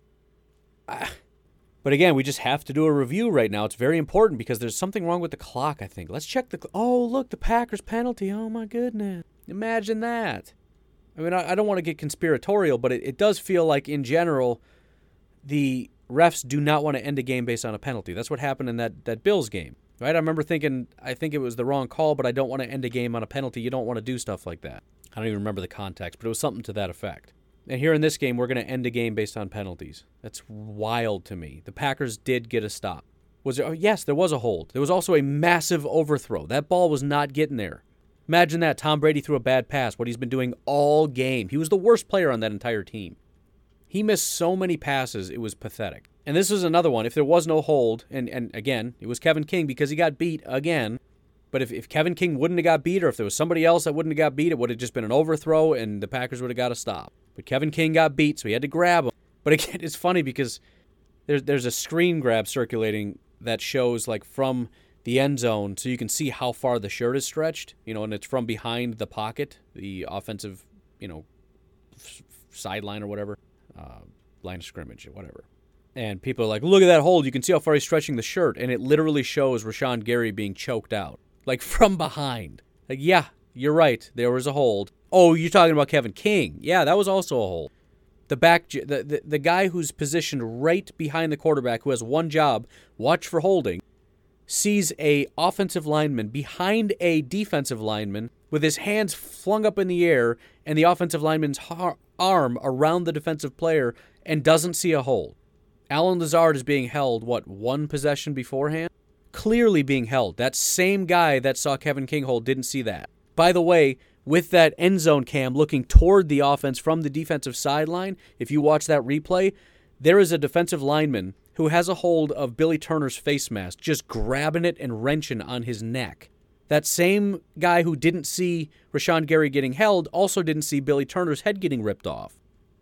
Ah. But again, we just have to do a review right now. It's very important because there's something wrong with the clock, I think. Let's check the cl- Oh, look, the Packers penalty. Oh, my goodness. Imagine that. I mean, I, I don't want to get conspiratorial, but it, it does feel like, in general, the refs do not want to end a game based on a penalty. That's what happened in that, that Bills game, right? I remember thinking, I think it was the wrong call, but I don't want to end a game on a penalty. You don't want to do stuff like that. I don't even remember the context, but it was something to that effect. And here in this game, we're going to end a game based on penalties. That's wild to me. The Packers did get a stop. Was there? Oh, yes, there was a hold. There was also a massive overthrow. That ball was not getting there. Imagine that. Tom Brady threw a bad pass, what he's been doing all game. He was the worst player on that entire team. He missed so many passes, it was pathetic. And this is another one. If there was no hold, and, and again, it was Kevin King because he got beat again. But if, if Kevin King wouldn't have got beat, or if there was somebody else that wouldn't have got beat, it would have just been an overthrow, and the Packers would have got a stop. But Kevin King got beat, so he had to grab him. But again, it's funny because there's there's a screen grab circulating that shows like from the end zone, so you can see how far the shirt is stretched, you know, and it's from behind the pocket, the offensive, you know, f- sideline or whatever, uh, line of scrimmage or whatever. And people are like, look at that hold. You can see how far he's stretching the shirt. And it literally shows Rashawn Gary being choked out, like from behind. Like, yeah, you're right. There was a hold. Oh, you're talking about Kevin King. Yeah, that was also a hold. The back, the, the, the guy who's positioned right behind the quarterback who has one job, watch for holding, sees a offensive lineman behind a defensive lineman with his hands flung up in the air and the offensive lineman's har- arm around the defensive player and doesn't see a hold. Allen Lazard is being held, what, one possession beforehand? Clearly being held. That same guy that saw Kevin King hold didn't see that. By the way, with that end zone cam looking toward the offense from the defensive sideline, if you watch that replay, there is a defensive lineman who has a hold of Billy Turner's face mask, just grabbing it and wrenching on his neck. That same guy who didn't see Rashawn Gary getting held also didn't see Billy Turner's head getting ripped off.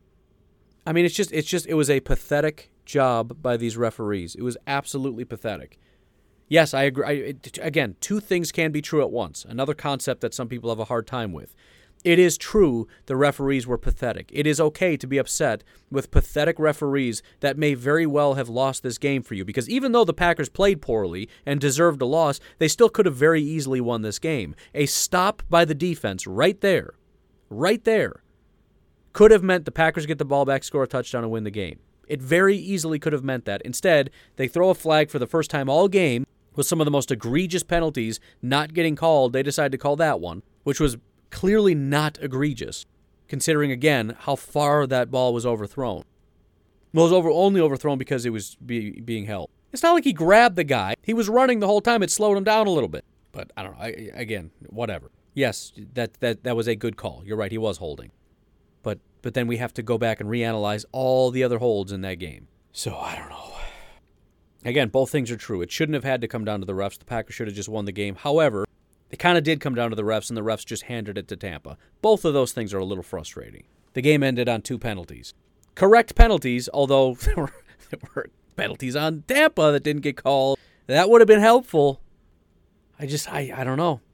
I mean, it's just, it's just, it was a pathetic job by these referees. It was absolutely pathetic. Yes, I agree. I, it, again, two things can be true at once. Another concept that some people have a hard time with. It is true the referees were pathetic. It is okay to be upset with pathetic referees that may very well have lost this game for you, because even though the Packers played poorly and deserved a loss, they still could have very easily won this game. A stop by the defense right there, right there, could have meant the Packers get the ball back, score a touchdown, and win the game. It very easily could have meant that. Instead, they throw a flag for the first time all game with some of the most egregious penalties not getting called. They decided to call that one, which was clearly not egregious, considering, again, how far that ball was overthrown. Well, it was over, only overthrown because it was be, being held. It's not like he grabbed the guy. He was running the whole time. It slowed him down a little bit. But I don't know. I, again, whatever. Yes, that, that, that was a good call. You're right. He was holding. But but then we have to go back and reanalyze all the other holds in that game. So I don't know. Again, both things are true. It shouldn't have had to come down to the refs. The Packers should have just won the game. However, it kind of did come down to the refs, and the refs just handed it to Tampa. Both of those things are a little frustrating. The game ended on two penalties. Correct penalties, although there were, there were penalties on Tampa that didn't get called. That would have been helpful. I just, I, I don't know.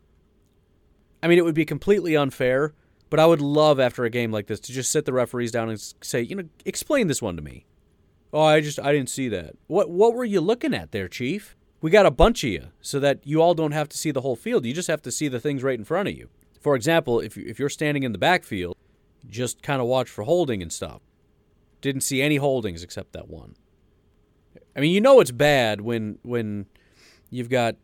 I mean, it would be completely unfair, but I would love after a game like this to just sit the referees down and say, you know, explain this one to me. Oh, I just, I didn't see that. What, what were you looking at there, Chief? We got a bunch of you so that you all don't have to see the whole field. You just have to see the things right in front of you. For example, if, you, if you're standing in the backfield, just kind of watch for holding and stuff. Didn't see any holdings except that one. I mean, you know it's bad when when you've got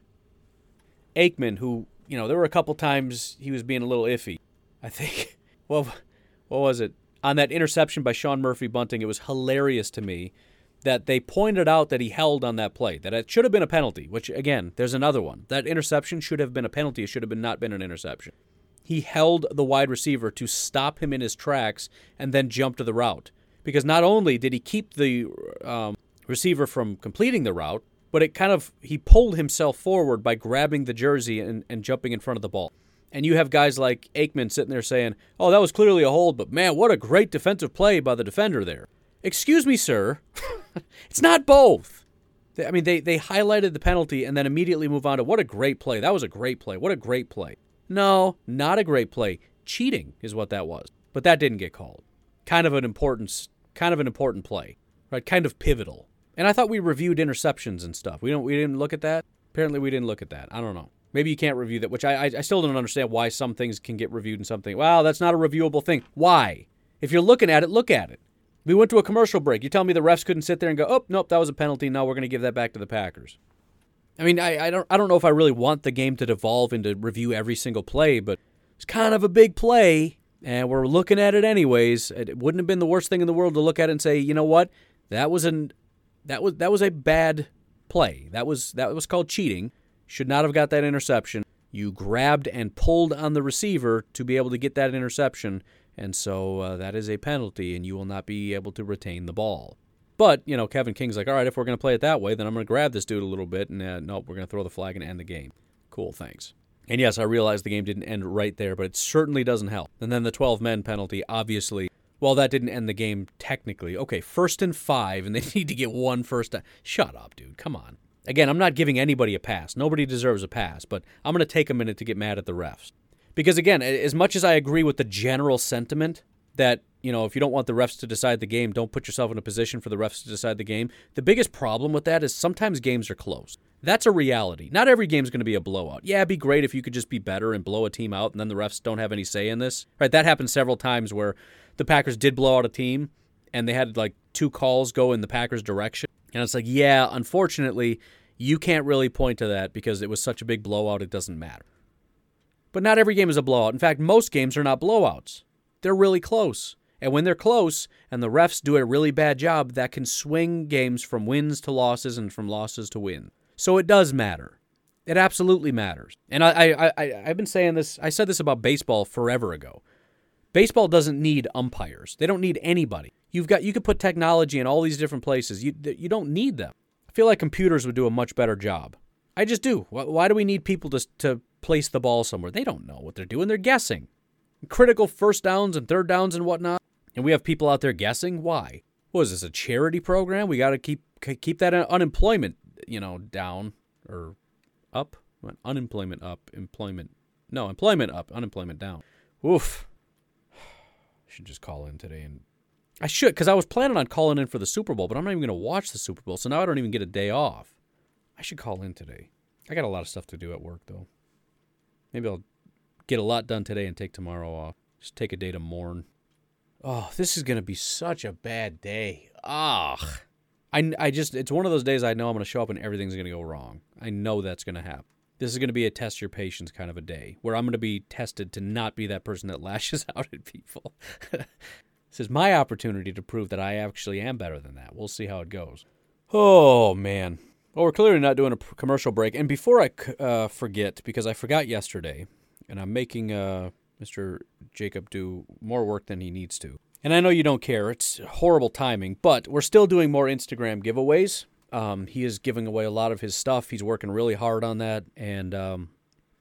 Aikman, who, you know, there were a couple times he was being a little iffy. I think, well, what was it? On that interception by Sean Murphy-Bunting, it was hilarious to me that they pointed out that he held on that play, that it should have been a penalty, which, again, there's another one. That interception should have been a penalty. It should have been not been an interception. He held the wide receiver to stop him in his tracks and then jump to the route. Because not only did he keep the um, receiver from completing the route, but it kind of, he pulled himself forward by grabbing the jersey and, and jumping in front of the ball. And you have guys like Aikman sitting there saying, oh, that was clearly a hold, but man, what a great defensive play by the defender there. Excuse me, sir. It's not both. I mean, they, they highlighted the penalty and then immediately move on to what a great play. That was a great play. What a great play. No, not a great play. Cheating is what that was. But that didn't get called. Kind of an important, kind of an important play, right? Kind of pivotal. And I thought we reviewed interceptions and stuff. We don't. We didn't look at that. Apparently, we didn't look at that. I don't know. Maybe you can't review that, which I, I I still don't understand why some things can get reviewed and something. Well, that's not a reviewable thing. Why? If you're looking at it, look at it. We went to a commercial break. You're telling me the refs couldn't sit there and go, oh, nope, that was a penalty. No, we're going to give that back to the Packers. I mean, I, I don't I don't know if I really want the game to devolve into review every single play, but it's kind of a big play, and we're looking at it anyways. It wouldn't have been the worst thing in the world to look at it and say, you know what, that was an that was that was a bad play. That was that was called cheating. Should not have got that interception. You grabbed and pulled on the receiver to be able to get that interception, and so uh, that is a penalty, and you will not be able to retain the ball. But, you know, Kevin King's like, all right, if we're going to play it that way, then I'm going to grab this dude a little bit, and uh, nope, we're going to throw the flag and end the game. Cool, thanks. And yes, I realize the game didn't end right there, but it certainly doesn't help. And then the twelve-men penalty, obviously, well, that didn't end the game technically. Okay, first and five, and they need to get one first down. Shut up, dude. Come on. Again, I'm not giving anybody a pass. Nobody deserves a pass, but I'm going to take a minute to get mad at the refs. Because, again, as much as I agree with the general sentiment that, you know, if you don't want the refs to decide the game, don't put yourself in a position for the refs to decide the game. The biggest problem with that is sometimes games are close. That's a reality. Not every game's going to be a blowout. Yeah, it'd be great if you could just be better and blow a team out and then the refs don't have any say in this. Right? That happened several times where the Packers did blow out a team and they had like two calls go in the Packers' direction. And it's like, yeah, unfortunately, you can't really point to that because it was such a big blowout, it doesn't matter. But not every game is a blowout. In fact, most games are not blowouts. They're really close. And when they're close and the refs do a really bad job, that can swing games from wins to losses and from losses to wins. So it does matter. It absolutely matters. And I, I, I, I've been saying this, I said this about baseball forever ago. Baseball doesn't need umpires. They don't need anybody. You've got, you could put technology in all these different places. You, you don't need them. I feel like computers would do a much better job. I just do. Why do we need people to, to place the ball somewhere? They don't know what they're doing. They're guessing. Critical first downs and third downs and whatnot. And we have people out there guessing. Why? What is this, a charity program? We got to keep keep that unemployment, you know, down or up. Unemployment up, employment. No, employment up, unemployment down. Oof. I should just call in today. And I should, because I was planning on calling in for the Super Bowl, but I'm not even going to watch the Super Bowl, so now I don't even get a day off. I should call in today. I got a lot of stuff to do at work, though. Maybe I'll get a lot done today and take tomorrow off. Just take a day to mourn. Oh, this is going to be such a bad day. Ugh. I, I just, it's one of those days I know I'm going to show up and everything's going to go wrong. I know that's going to happen. This is going to be a test your patience kind of a day where I'm going to be tested to not be that person that lashes out at people. This is my opportunity to prove that I actually am better than that. We'll see how it goes. Oh, man. Well, we're clearly not doing a commercial break. And before I uh, forget, because I forgot yesterday, and I'm making uh, Mister Jacob do more work than he needs to. And I know you don't care. It's horrible timing, but we're still doing more Instagram giveaways. Um, he is giving away a lot of his stuff. He's working really hard on that. And um,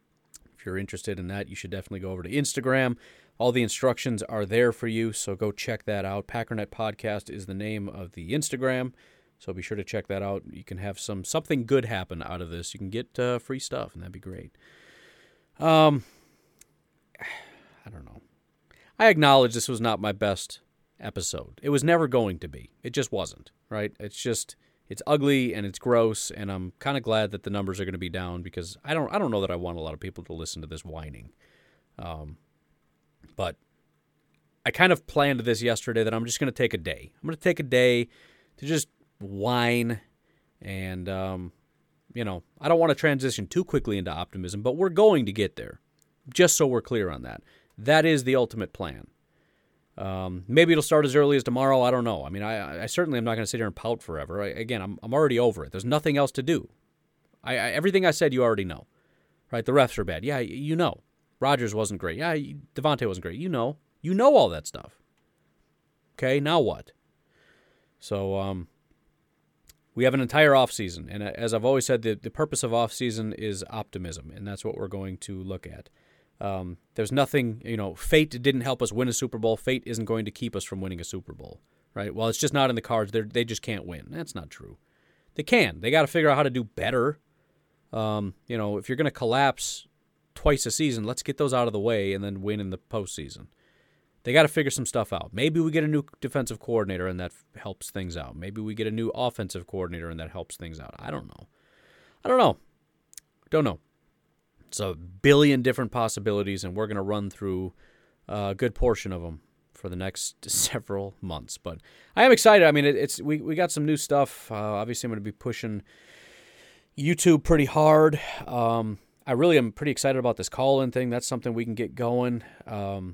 if you're interested in that, you should definitely go over to Instagram. All the instructions are there for you, so go check that out. Packernet Podcast is the name of the Instagram, so be sure to check that out. You can have some something good happen out of this. You can get uh, free stuff, and that'd be great. Um, I don't know. I acknowledge this was not my best episode. It was never going to be. It just wasn't, right? It's just, it's ugly and it's gross, and I'm kind of glad that the numbers are going to be down because I don't I don't know that I want a lot of people to listen to this whining. Um, but I kind of planned this yesterday that I'm just going to take a day. I'm going to take a day to just whine, and, um, you know, I don't want to transition too quickly into optimism, but we're going to get there, just so we're clear on that. That is the ultimate plan. Um, maybe it'll start as early as tomorrow. I don't know. I mean, I, I certainly am not going to sit here and pout forever. I, again, I'm I'm already over it. There's nothing else to do. I, I everything I said, you already know, right? The refs are bad. Yeah, you know. Rodgers wasn't great. Yeah, Devontae wasn't great. You know. You know all that stuff. Okay, now what? So, um, We have an entire offseason, and as I've always said, the, the purpose of offseason is optimism, and that's what we're going to look at. Um, there's nothing, you know, fate didn't help us win a Super Bowl. Fate isn't going to keep us from winning a Super Bowl, right? Well, it's just not in the cards. They're, they just can't win. That's not true. They can. They got to figure out how to do better. Um, you know, if you're going to collapse twice a season, let's get those out of the way and then win in the postseason. They got to figure some stuff out. Maybe we get a new defensive coordinator and that f- helps things out. Maybe we get a new offensive coordinator and that helps things out. I don't know. I don't know. Don't know. It's a billion different possibilities, and we're going to run through a good portion of them for the next several months. But I am excited. I mean, it, it's we, we got some new stuff. Uh, obviously, I'm going to be pushing YouTube pretty hard. Um, I really am pretty excited about this call-in thing. That's something we can get going. Um,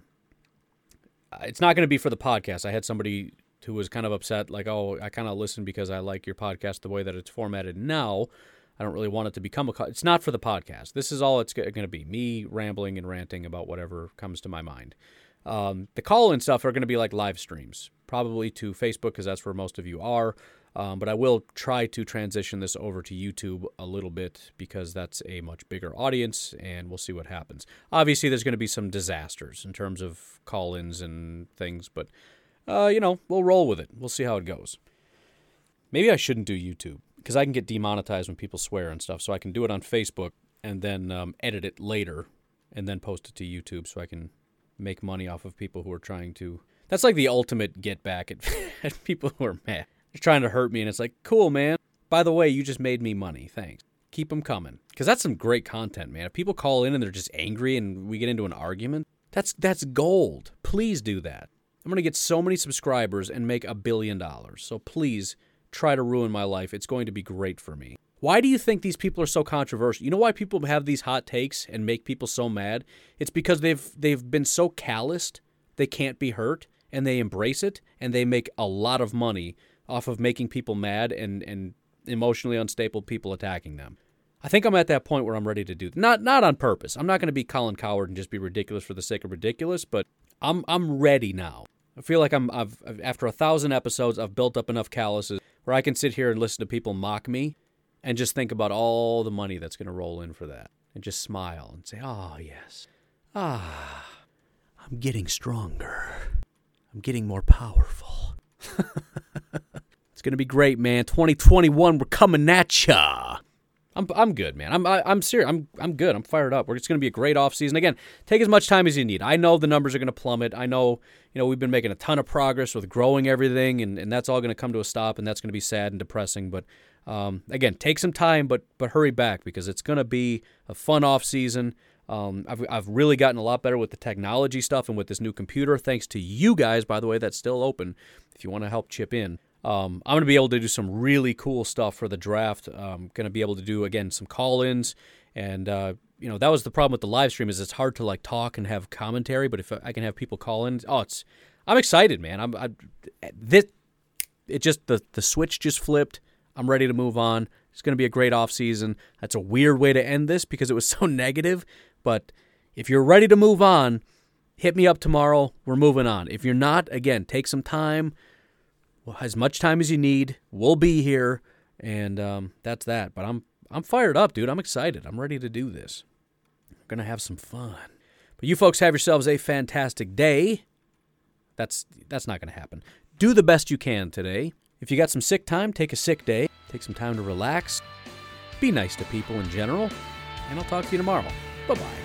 it's not going to be for the podcast. I had somebody who was kind of upset, like, oh, I kind of listen because I like your podcast the way that it's formatted now. I don't really want it to become a – it's not for the podcast. This is all it's going to be, me rambling and ranting about whatever comes to my mind. Um, the call-in stuff are going to be like live streams, probably to Facebook because that's where most of you are. Um, but I will try to transition this over to YouTube a little bit because that's a much bigger audience, and we'll see what happens. Obviously, there's going to be some disasters in terms of call-ins and things, but, uh, you know, we'll roll with it. We'll see how it goes. Maybe I shouldn't do YouTube because I can get demonetized when people swear and stuff, so I can do it on Facebook and then um, edit it later and then post it to YouTube so I can make money off of people who are trying to... That's like the ultimate get back at, at people who are mad. They're trying to hurt me, and it's like, cool, man. By the way, you just made me money. Thanks. Keep them coming. Because that's some great content, man. If people call in and they're just angry and we get into an argument, that's that's gold. Please do that. I'm going to get so many subscribers and make a billion dollars. So please try to ruin my life. It's going to be great for me. Why do you think these people are so controversial? You know why people have these hot takes and make people so mad? It's because they've they've been so calloused, they can't be hurt, and they embrace it, and they make a lot of money off of making people mad and, and emotionally unstable people attacking them. I think I'm at that point where I'm ready to do that. Not not on purpose. I'm not going to be Colin Cowherd and just be ridiculous for the sake of ridiculous, but I'm I'm ready now. I feel like I'm I've after a thousand episodes, I've built up enough calluses where I can sit here and listen to people mock me and just think about all the money that's going to roll in for that and just smile and say, oh, yes. Ah, I'm getting stronger. I'm getting more powerful. It's going to be great, man. twenty twenty-one, we're coming at ya. I'm I'm good, man. I'm I, I'm serious. I'm I'm good. I'm fired up. It's going to be a great offseason. Again, take as much time as you need. I know the numbers are going to plummet. I know, you know, we've been making a ton of progress with growing everything, and, and that's all going to come to a stop, and that's going to be sad and depressing. But um, again, take some time, but but hurry back because it's going to be a fun offseason. Um, I've I've really gotten a lot better with the technology stuff and with this new computer, thanks to you guys, by the way. That's still open if you want to help chip in. Um, I'm going to be able to do some really cool stuff for the draft. I'm going to be able to do, again, some call-ins. And, uh, you know, that was the problem with the live stream is it's hard to, like, talk and have commentary. But if I can have people call in, oh, it's I'm excited, man. I'm I, this, it just, the, the switch just flipped. I'm ready to move on. It's going to be a great offseason. That's a weird way to end this because it was so negative. But if you're ready to move on, hit me up tomorrow. We're moving on. If you're not, again, take some time. Well, as much time as you need. We'll be here, and um, that's that. But I'm I'm fired up, dude. I'm excited. I'm ready to do this. We're going to have some fun. But you folks have yourselves a fantastic day. That's that's not going to happen. Do the best you can today. If you got some sick time, take a sick day. Take some time to relax. Be nice to people in general. And I'll talk to you tomorrow. Bye-bye.